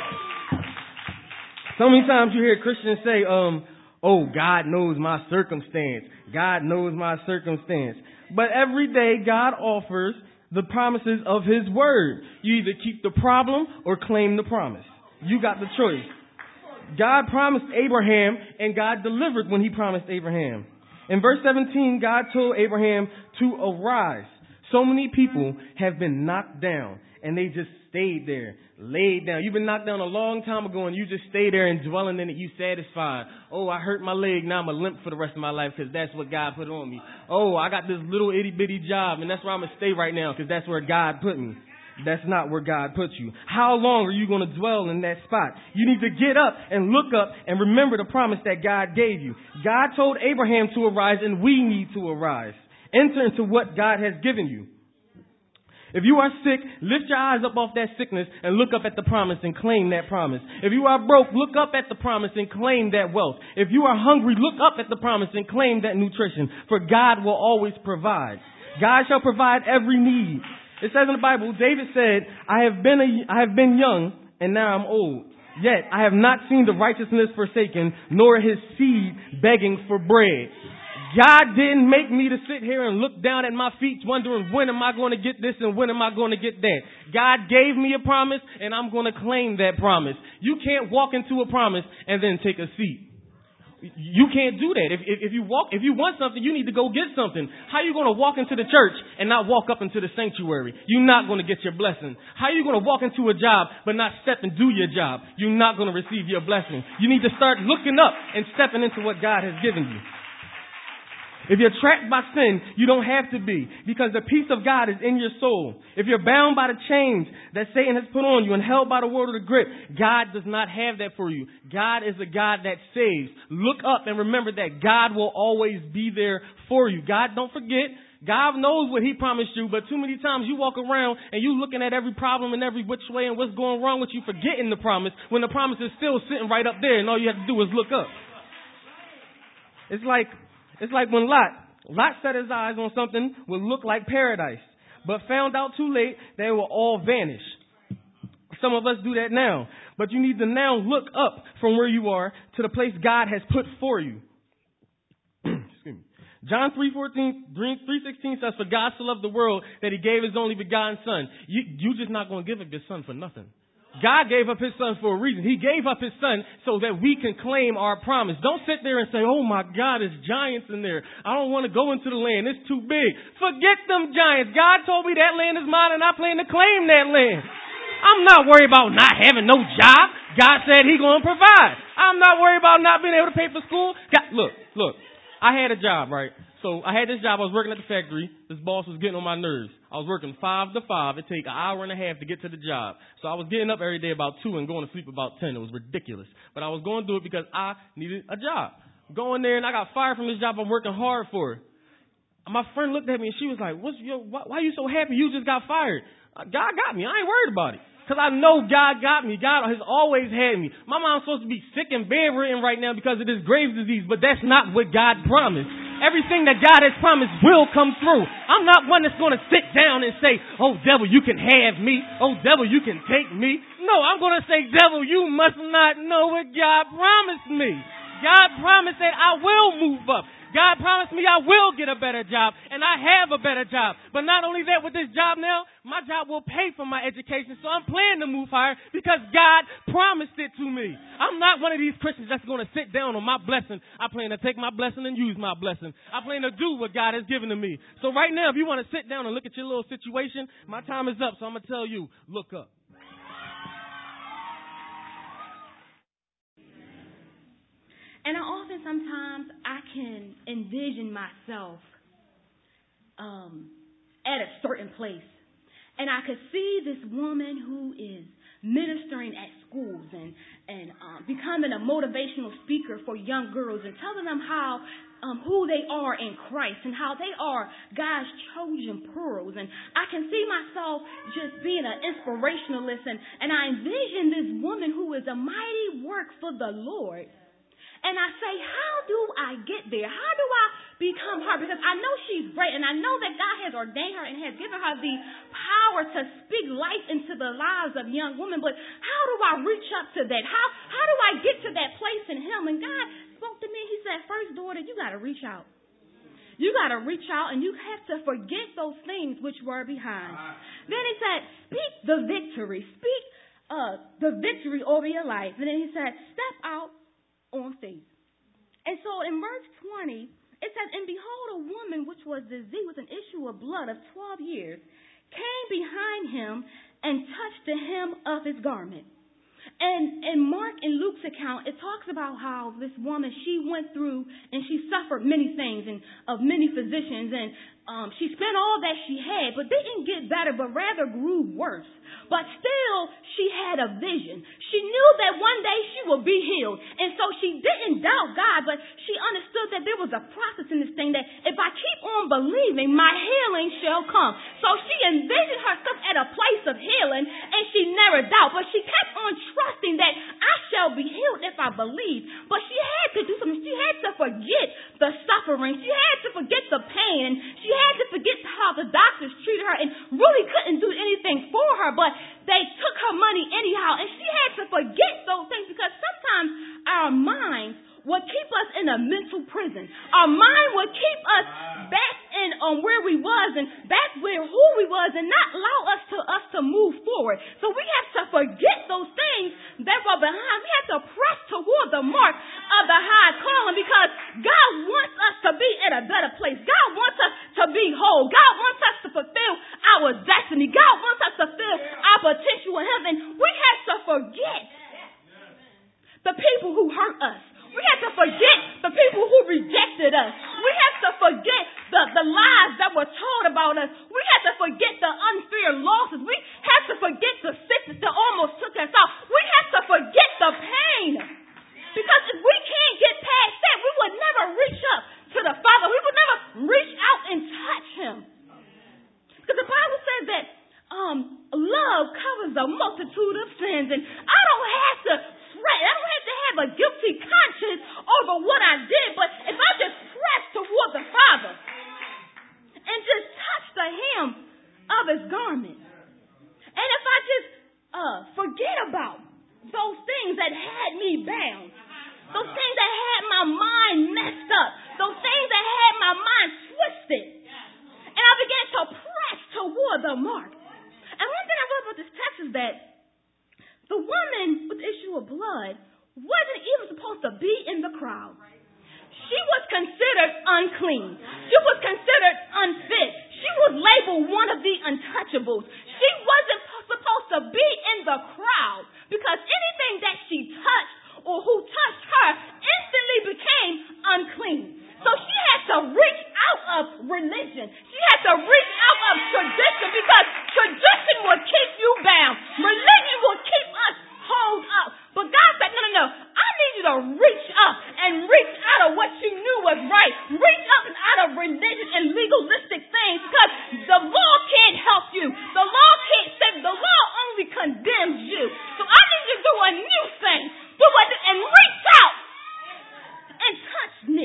So many times you hear Christians say, um, oh, God knows my circumstance. God knows my circumstance. But every day God offers the promises of his word. You either keep the problem or claim the promise. You got the choice. God promised Abraham, and God delivered when he promised Abraham. In verse seventeen, God told Abraham to arise. So many people have been knocked down, and they just stayed there, laid down. You've been knocked down a long time ago, and you just stay there and dwelling in it. You satisfied. Oh, I hurt my leg. Now I'm a limp for the rest of my life because that's what God put on me. Oh, I got this little itty-bitty job, and that's where I'm going to stay right now because that's where God put me. That's not where God puts you. How long are you going to dwell in that spot? You need to get up and look up and remember the promise that God gave you. God told Abraham to arise, and we need to arise. Enter into what God has given you. If you are sick, lift your eyes up off that sickness and look up at the promise and claim that promise. If you are broke, look up at the promise and claim that wealth. If you are hungry, look up at the promise and claim that nutrition. For God will always provide. God shall provide every need. It says in the Bible, David said, I have been a, I have been young and now I'm old. Yet I have not seen the righteousness forsaken, nor his seed begging for bread. God didn't make me to sit here and look down at my feet wondering when am I going to get this and when am I going to get that. God gave me a promise and I'm going to claim that promise. You can't walk into a promise and then take a seat. You can't do that. If, if, if you walk, if you want something, you need to go get something. How are you going to walk into the church and not walk up into the sanctuary? You're not going to get your blessing. How are you going to walk into a job but not step and do your job? You're not going to receive your blessing. You need to start looking up and stepping into what God has given you. If you're trapped by sin, you don't have to be, because the peace of God is in your soul. If you're bound by the chains that Satan has put on you and held by the word of the grip, God does not have that for you. God is a God that saves. Look up and remember that God will always be there for you. God, don't forget, God knows what he promised you, but too many times you walk around and you looking at every problem and every which way and what's going wrong with you, forgetting the promise when the promise is still sitting right up there and all you have to do is look up. It's like... It's like when Lot, Lot set his eyes on something would look like paradise, but found out too late they will all vanish. Some of us do that now, but you need to now look up from where you are to the place God has put for you. Excuse me. John three fourteen, three sixteen says, for God so loved the world that he gave his only begotten son. You, you just not going to give up your son for nothing. God gave up his son for a reason. He gave up his son so that we can claim our promise. Don't sit there and say, oh my God, there's giants in there. I don't want to go into the land. It's too big. Forget them giants. God told me that land is mine and I plan to claim that land. I'm not worried about not having no job. God said he's going to provide. I'm not worried about not being able to pay for school. God, look, look, I had a job, right? So I had this job. I was working at the factory. This boss was getting on my nerves. I was working five to five. It take an hour and a half to get to the job. So I was getting up every day about two and going to sleep about ten. It was ridiculous. But I was going to do it because I needed a job. Going there and I got fired from this job I'm working hard for. My friend looked at me and she was like, "What's your? Why, why are you so happy? You just got fired." God got me. I ain't worried about it. Because I know God got me. God has always had me. My mom's supposed to be sick and bedridden right now because of this Graves' disease, but that's not what God promised. Everything that God has promised will come through. I'm not one that's going to sit down and say, oh, devil, you can have me. Oh, devil, you can take me. No, I'm going to say, devil, you must not know what God promised me. God promised that I will move up. God promised me I will get a better job, and I have a better job. But not only that, with this job now, my job will pay for my education, so I'm planning to move higher because God promised it to me. I'm not one of these Christians that's going to sit down on my blessing. I plan to take my blessing and use my blessing. I plan to do what God has given to me. So right now, if you want to sit down and look at your little situation, my time is up, so I'm going to tell you, look up. And I often, sometimes, I can envision myself um, at a certain place. And I could see this woman who is ministering at schools and, and um, becoming a motivational speaker for young girls and telling them how um, who they are in Christ and how they are God's chosen pearls. And I can see myself just being an inspirationalist. And, and I envision this woman who is a mighty work for the Lord. And I say, how do I get there? How do I become her? Because I know she's great, and I know that God has ordained her and has given her the power to speak life into the lives of young women. But how do I reach up to that? How how do I get to that place in him? And God spoke to me. He said, first, daughter, you got to reach out. You got to reach out, and you have to forget those things which were behind. Then he said, speak the victory. Speak uh, the victory over your life. And then he said, step out on faith. And so in verse twenty, it says, and behold, a woman which was diseased with an issue of blood of twelve years came behind him and touched the hem of his garment. And in Mark and Luke's account, it talks about how this woman, she went through and she suffered many things and of many physicians, and um, she spent all that she had, but didn't get better, but rather grew worse. But still, she had a vision. She knew that one day she would be healed. And so she didn't doubt God, but she understood that there was a process in this thing, that if I keep on believing, my healing shall come. So she envisioned herself at a place of healing, and she never doubted. But she kept on trusting that I shall be healed if I believe. But she had to do something. She had to forget the suffering. She had to forget the pain. And she had to forget how the doctors treated her and really couldn't do anything for her. But they took her money anyhow, and she had to forget those things, because sometimes our minds will keep us in a mental prison. Our mind will keep us back in on where we was and back where who we was, and not allow us to us to move forward. So we have to forget those things that were behind. We have to press toward the mark of the high calling, because God wants us to be in a better place. God wants us to be whole. God wants us to fulfill our destiny. God wants us to fulfill our potential in heaven. We have to forget the people who hurt us. We have to forget the people who rejected us. We have to forget the, the lies that were told about us. We have to forget the unfair losses. We have to forget the sickness that almost took us out. We have to forget the pain. Because if we can't get past that, we would never reach up to the Father. We would never reach out and touch him. Because the Bible says that um, love covers a multitude of sins. And I don't have to fret. I don't have to have a guilty conscience over what I did. But if I just press toward the Father and just touch the hem of his garment, and if I just uh, forget about those things that had me bound, those things that had my mind messed up, those things that had my mind twisted, and I began to press toward the mark. And one thing I love about this text is that the woman with the issue of blood wasn't even supposed to be in the crowd. She was considered unclean. She was considered unfit. She was labeled one of the untouchables. She wasn't supposed to be in the crowd, because anything that she touched or who touched her instantly became unclean. So she had to reach out of religion. She had to reach out of tradition, because tradition will keep you bound. Religion will keep us hold up. But God said, no, no, no. I need you to reach up and reach out of what you knew was right. Reach up and out of religion and legalistic things, because the law can't help you. The law can't save you. The law only condemns you. So I need you to do a new thing. Do it and reach out and touch me.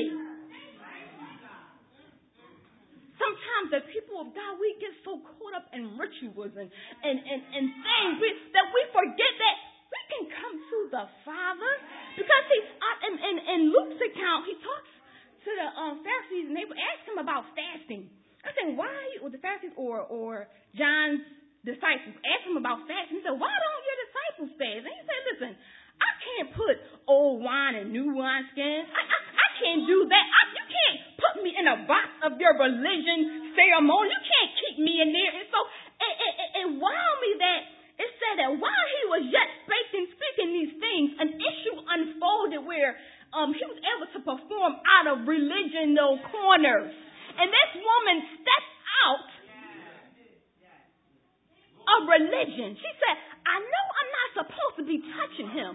Sometimes the people of God, we get so caught up in rituals and, and, and, and things we, that we forget that we can come to the Father. Because he, uh, in, in, in Luke's account, he talks to the um, Pharisees, and they ask him about fasting. I said, why, or the Pharisees or, or John's disciples asked him about fasting. He said, why don't your disciples fast? And he said, listen, I can't put old wine in new wineskins. I, I, I can't do that. I, you can't put me in a box of your religion ceremony. You can't keep me in there. And so it, it, it, it wowed me that it said that while he was yet speaking, speaking these things, an issue unfolded where um, he was able to perform out of religional corners. And this woman stepped out of religion. She said, I know I'm not supposed to be touching him,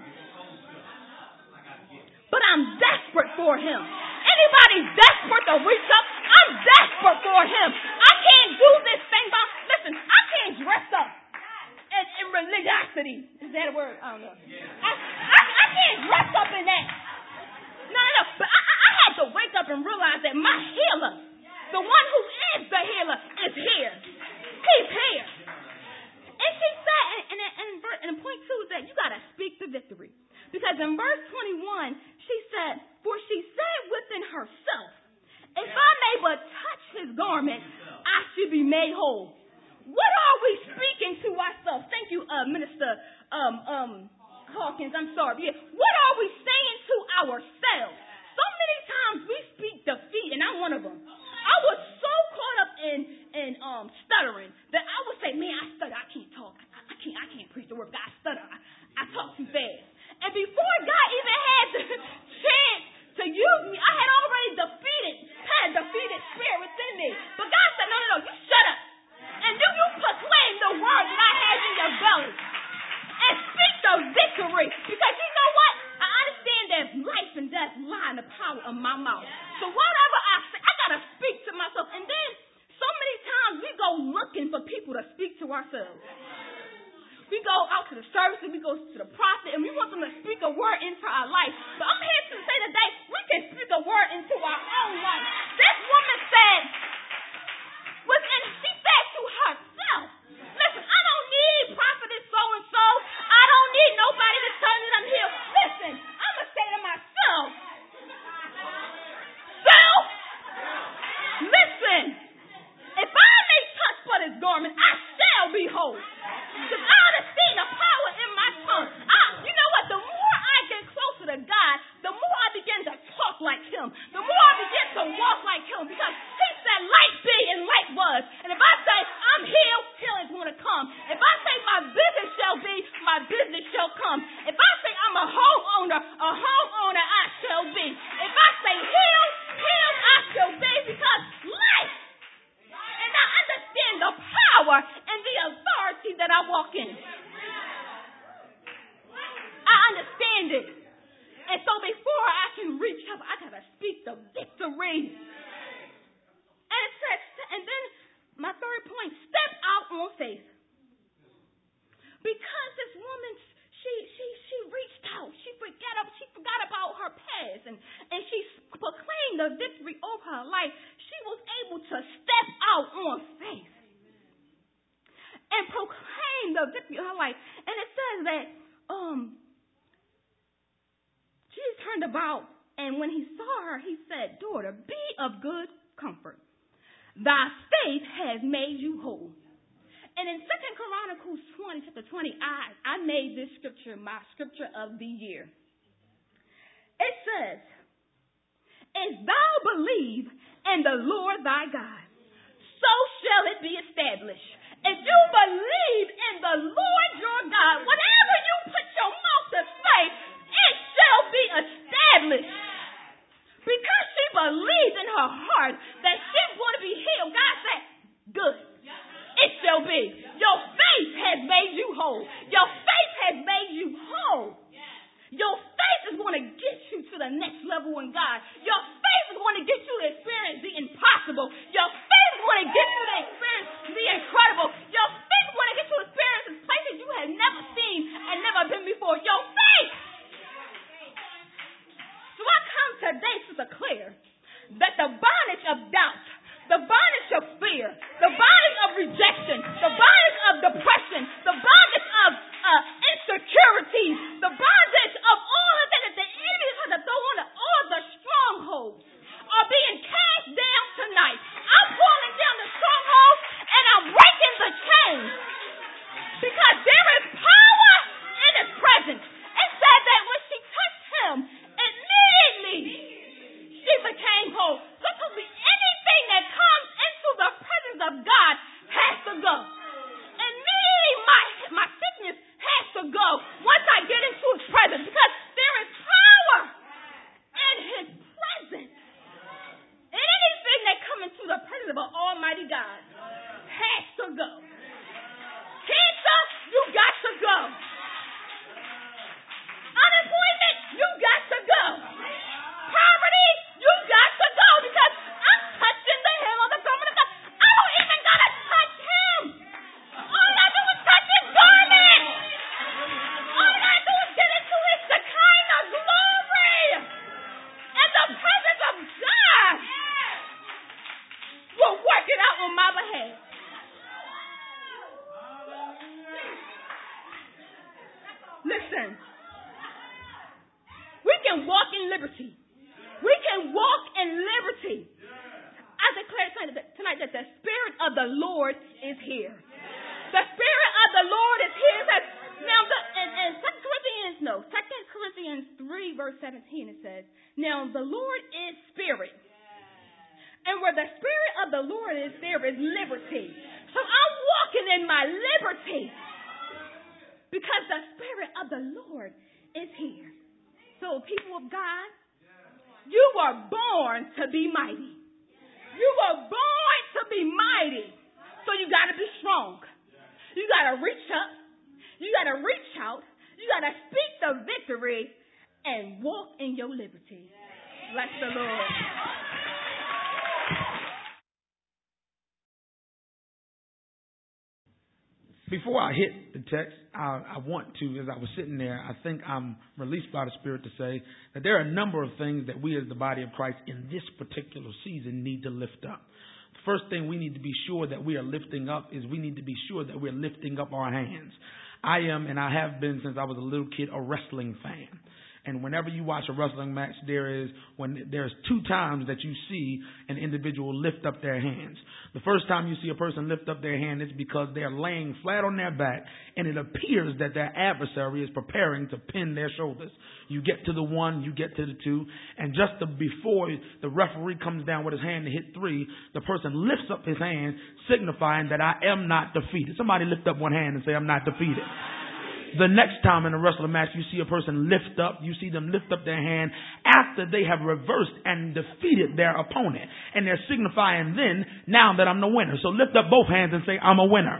but I'm desperate for him. Anybody desperate to reach up? I'm desperate for him. I can't do this thing by, listen, I can't dress up in, in religiosity. Is that a word? I don't know. I, I, I can't dress up in that. No, no, no. But I, I, I had to wake up and realize that my healer, the one who is the healer, is here. He's here. And she said, and, and, and, and point two is that you got to speak the victory. Because in verse twenty-one, she said, for she said within herself, if I may but touch his garment, I should be made whole. What are we speaking to ourselves? Thank you, uh, Minister um, um, Hawkins. I'm sorry. Yeah. What are we saying to ourselves? So many times we speak defeat, and I'm one of them. I was so caught up in in um, stuttering that I would say, man, I stutter. I can't talk. I, I can't. I can't preach the word. God, I stutter. I, I talk too fast. And before God even had the chance to use me, I had already defeated, had a defeated spirit within me. But God said, no, no, no, you shut up. And you, you proclaim the word that I had in your belly. And speak the victory. Because you know what? I understand that life and death lie in the power of my mouth. So whatever I say, I got to speak to myself. And then so many times we go looking for people to speak to ourselves. We go out to the services, we go to the prophet, and we want them to speak a word into our life. But I'm here to say today, we can speak a word into our own life. This woman said, was in, she said to herself, listen, I don't need prophetess so-and-so. I don't need nobody to tell me that I'm healed. Listen, I'm going to say to myself, self, listen, if I may touch but his garment, I shall be whole. Because I understand the power in my tongue. I, you know what? The more I get closer to God, the more I begin to talk like him. The more I begin to walk like him. Because he said, light be and light was. And if I say, I'm healed, healing's going to come. If I say, my business shall be, my business shall come. If I say, I'm a homeowner, a homeowner I shall be. If I say, healed, healed I shall be. Because life. And I understand the power and the authority that I walk in. I understand it. And so before I can reach up, I got to speak the victory. And it says, and then my third point, step out on faith. Because this woman, she she she reached out. She forgot up, she forgot about her past, and, and she proclaimed the victory over her life. She was able to step out on faith and proclaim the victory of her life. And it says that um, Jesus turned about, and when he saw her, he said, daughter, be of good comfort. Thy faith has made you whole. And in Second Chronicles twenty, chapter twenty, I, I made this scripture my scripture of the year. It says, as thou believe in the Lord thy God, so shall it be established. If you believe in the Lord your God, whatever you put your mouth to say, it shall be established. Because she believed in her heart that she's going to be healed, God said, good. It shall be. Your faith has made you whole. Your faith has made you whole. Your faith is going to get you to the next level in God. Your faith is going to get you to experience the impossible. Your faith is going to get you to experience the incredible. Listen. We can walk in liberty. We can walk in liberty. I declare tonight that the Spirit of the Lord is here. The Spirit of the Lord is here. It says, now, the, in, in Second Corinthians, no, Second Corinthians three, verse seventeen, it says, now the Lord is Spirit. And where the Spirit of the Lord is, there is liberty. So I'm walking in my liberty because the Spirit of the Lord is here. So, people of God, you were born to be mighty. You were born to be mighty. So you got to be strong. You got to reach up. You got to reach out. You got to speak the victory and walk in your liberty. Bless the Lord. Before I hit the text, I, I want to, as I was sitting there, I think I'm released by the Spirit to say that there are a number of things that we as the body of Christ in this particular season need to lift up. The first thing we need to be sure that we are lifting up is we need to be sure that we're lifting up our hands. I am, and I have been since I was a little kid, a wrestling fan. And whenever you watch a wrestling match, there is when there's two times that you see an individual lift up their hands. The first time you see a person lift up their hand is because they're laying flat on their back, and it appears that their adversary is preparing to pin their shoulders. You get to the one, you get to the two, and just the, before the referee comes down with his hand to hit three, the person lifts up his hand, signifying that I am not defeated. Somebody lift up one hand and say, I'm not defeated. The next time in a wrestling match, you see a person lift up, you see them lift up their hand after they have reversed and defeated their opponent. And they're signifying then, now that I'm the winner. So lift up both hands and say, I'm a winner.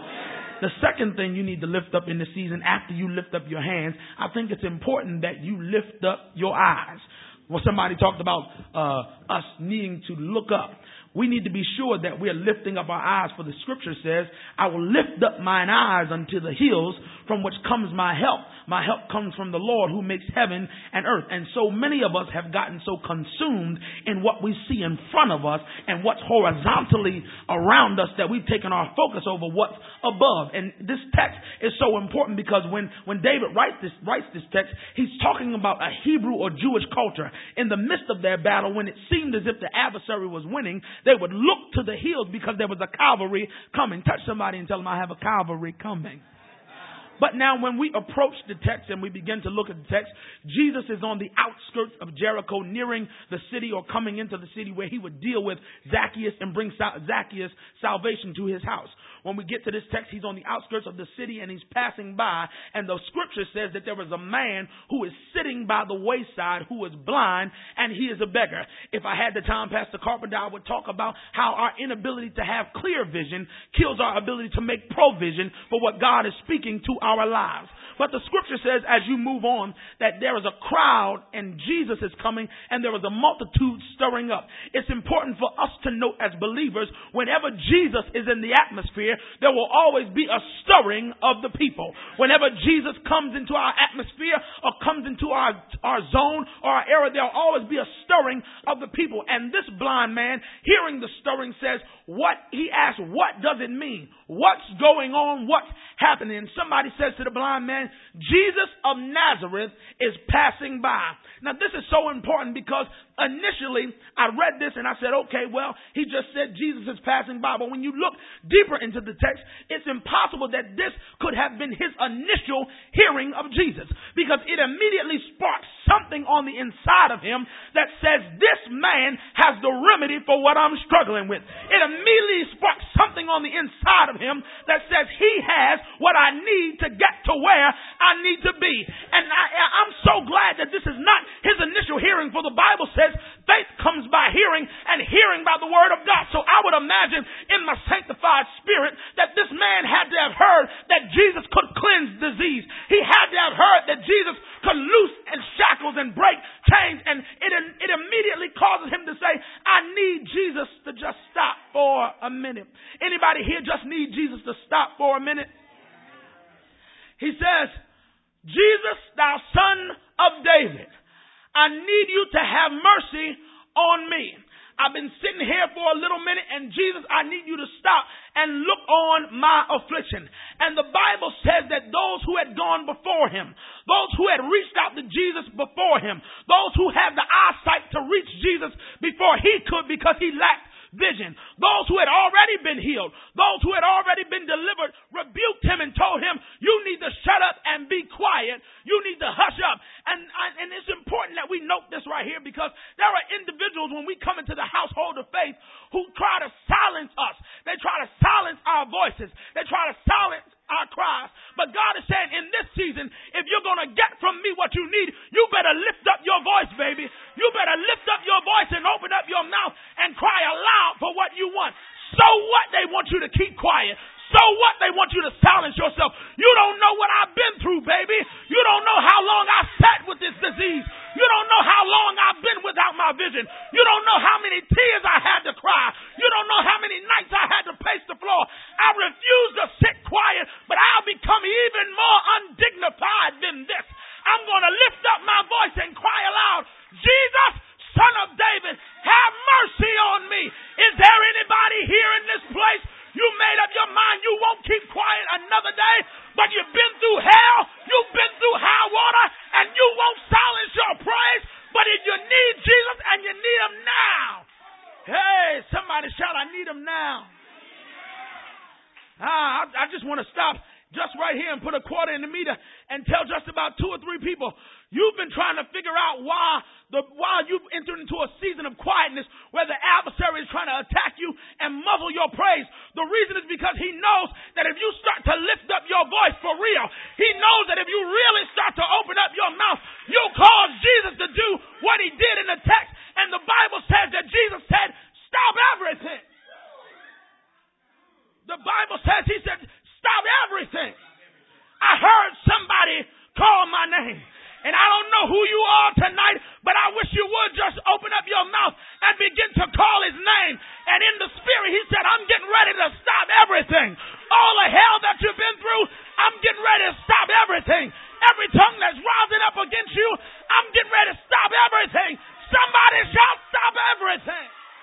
The second thing you need to lift up in the season after you lift up your hands, I think it's important that you lift up your eyes. Well, somebody talked about uh, us needing to look up. We need to be sure that we're lifting up our eyes, for the scripture says, I will lift up mine eyes unto the hills from which comes my help. My help comes from the Lord who makes heaven and earth. And so many of us have gotten so consumed in what we see in front of us and what's horizontally around us that we've taken our focus over what's above. And this text is so important because when, when David writes this, writes this text, he's talking about a Hebrew or Jewish culture. In the midst of their battle, when it seemed as if the adversary was winning, they would look to the hills because there was a cavalry coming. Touch somebody and tell them, I have a cavalry coming. But now when we approach the text and we begin to look at the text, Jesus is on the outskirts of Jericho, nearing the city or coming into the city where he would deal with Zacchaeus and bring Zacchaeus salvation to his house. When we get to this text, he's on the outskirts of the city and he's passing by. And the scripture says that there was a man who is sitting by the wayside who is blind and he is a beggar. If I had the time, Pastor Carpenter, I would talk about how our inability to have clear vision kills our ability to make provision for what God is speaking to our lives. But the scripture says as you move on that there is a crowd and Jesus is coming and there is a multitude stirring up. It's important for us to note as believers, whenever Jesus is in the atmosphere, there will always be a stirring of the people. Whenever Jesus comes into our atmosphere or comes into our, our zone or our area, there will always be a stirring of the people. And this blind man, hearing the stirring, says, what? He asks, what does it mean? What's going on? What's happening? And somebody says to the blind man, Jesus of Nazareth is passing by. Now, this is so important because initially I read this and I said, okay, well, he just said Jesus is passing by. But when you look deeper into the text, it's impossible that this could have been his initial hearing of Jesus, because it immediately sparks something on the inside of him that says this man has the remedy for what I'm struggling with. It immediately sparks something on the inside of him that says he has what I need to get to where I need to be. And I, I'm so glad that this is not his initial hearing, for the Bible says faith comes by hearing and hearing by the word of God. So I would imagine in my sanctified spirit that this man had to have heard that Jesus could cleanse disease. He had to have heard that Jesus could loose and shackles and break chains. And it, it immediately causes him to say, I need Jesus to just stop for a minute. Anybody here just need Jesus to stop for a minute? He says, Jesus, thou son of David, I need you to have mercy on me. I've been sitting here for a little minute, and Jesus, I need you to stop and look on my affliction. And the Bible says that those who had gone before him, those who had reached out to Jesus before him, those who had the eyesight to reach Jesus before he could because he lacked vision, those who had already been healed, those who had already been delivered, rebuked him and told him, you need to shut up and be quiet. You need to hush up. And, and it's important that we note this right here, because there are individuals when we come into the household of faith who try to silence us. They try to silence our voices. They try to silence our cries. But God is saying in this season, if you're going to get from me what you need, you better lift up your voice, baby. You better lift up your voice and open up your mouth and cry aloud for what you want. So what? They want you to keep quiet. So what? They want you to silence yourself. You don't know what I've been through, baby. You don't know how long I sat with this disease. You don't know how long I've been without my vision. You don't know how many tears I had to cry. You don't know how many nights I had to pace the floor. I refuse to sit quiet, but I'll become even more undignified than this. I'm going to lift up my voice and cry aloud, Jesus, Son of David, have mercy on me. Is there anybody here in this place? You made up your mind you won't keep quiet another day, but you've been through hell, you've been through high water, and you won't silence your praise. But if you need Jesus and you need him now, hey, somebody shout, I need him now. Ah, I, I just want to stop just right here and put a quarter in the meter and tell just about two or three people, you've been trying to figure out why the why you've entered into a season of quietness where the adversary is trying to attack you and muzzle your praise. The reason is because he knows that if you start to lift up your voice for real, he knows that if you really start to open up your mouth, you'll cause Jesus to do what he did in the text. And the Bible says that Jesus said, stop everything. The Bible says, he said, stop everything. I heard somebody call my name. And I don't know who you are tonight, but I wish you would just open up your mouth and begin to call his name. And in the spirit, he said, I'm getting ready to stop everything. All the hell that you've been through, I'm getting ready to stop everything. Every tongue that's rising up against you, I'm getting ready to stop everything. Somebody shout, stop everything.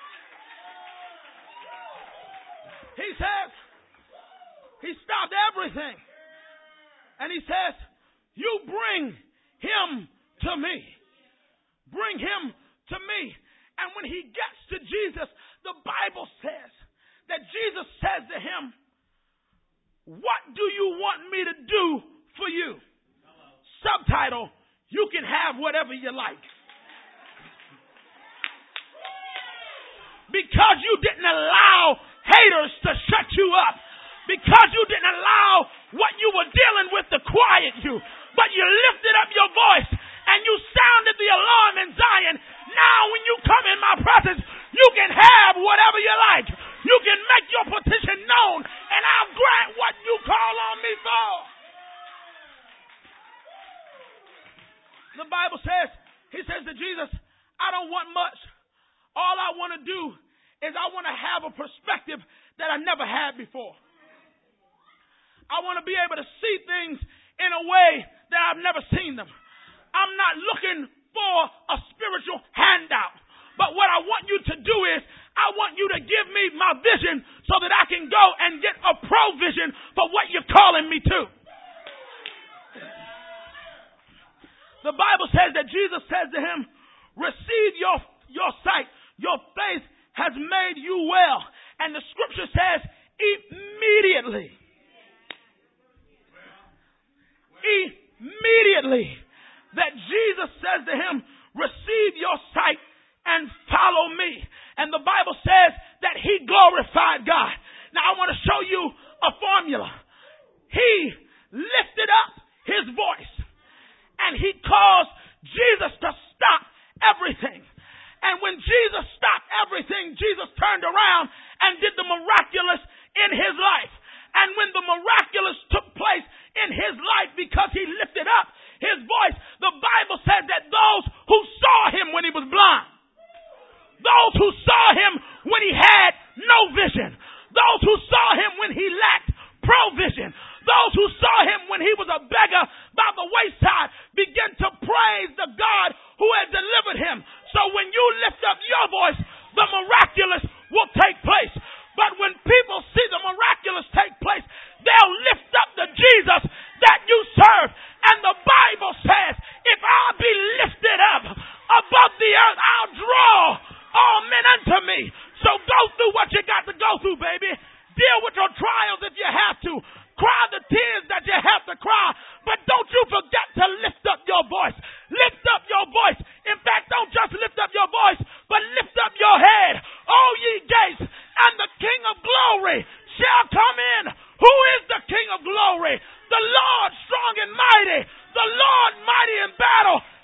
He says, he stopped everything. And he says, you bring him to me. Bring him to me. And when he gets to Jesus, the Bible says that Jesus says to him, what do you want me to do for you? Subtitle, you can have whatever you like. Because you didn't allow haters to shut you up. Because you didn't allow what you were dealing with to quiet you. But you lifted up your voice and you sounded the alarm in Zion. Now when you come in my presence, you can have whatever you like. You can make your petition known and I'll grant what you call on me for. The Bible says, he says to Jesus, I don't want much. All I want to do is I want to have a perspective that I never had before. I want to be able to see things in a way that I've never seen them. I'm not looking for a spiritual handout. But what I want you to do is, I want you to give me my vision so that I can go and get a provision for what you're calling me to. The Bible says that Jesus says to him, receive your, your sight. Your faith has made you well. And the scripture says, immediately. Immediately that Jesus says to him, receive your sight and follow me. And the Bible says that he glorified God. Now I want to show you a formula. He lifted up his voice and he caused Jesus to stop everything. And when Jesus stopped everything, Jesus turned around and did the miraculous in his life. And when the miraculous took place in his life because he lifted up his voice, the Bible says that those who saw him when he was blind, those who saw him when he had no vision, those who saw him when he lacked provision, those who saw him when he was a beggar by the wayside, began to praise the God who had delivered him. So when you lift up your voice, the miraculous glory. The Lord strong and mighty. The Lord mighty in battle.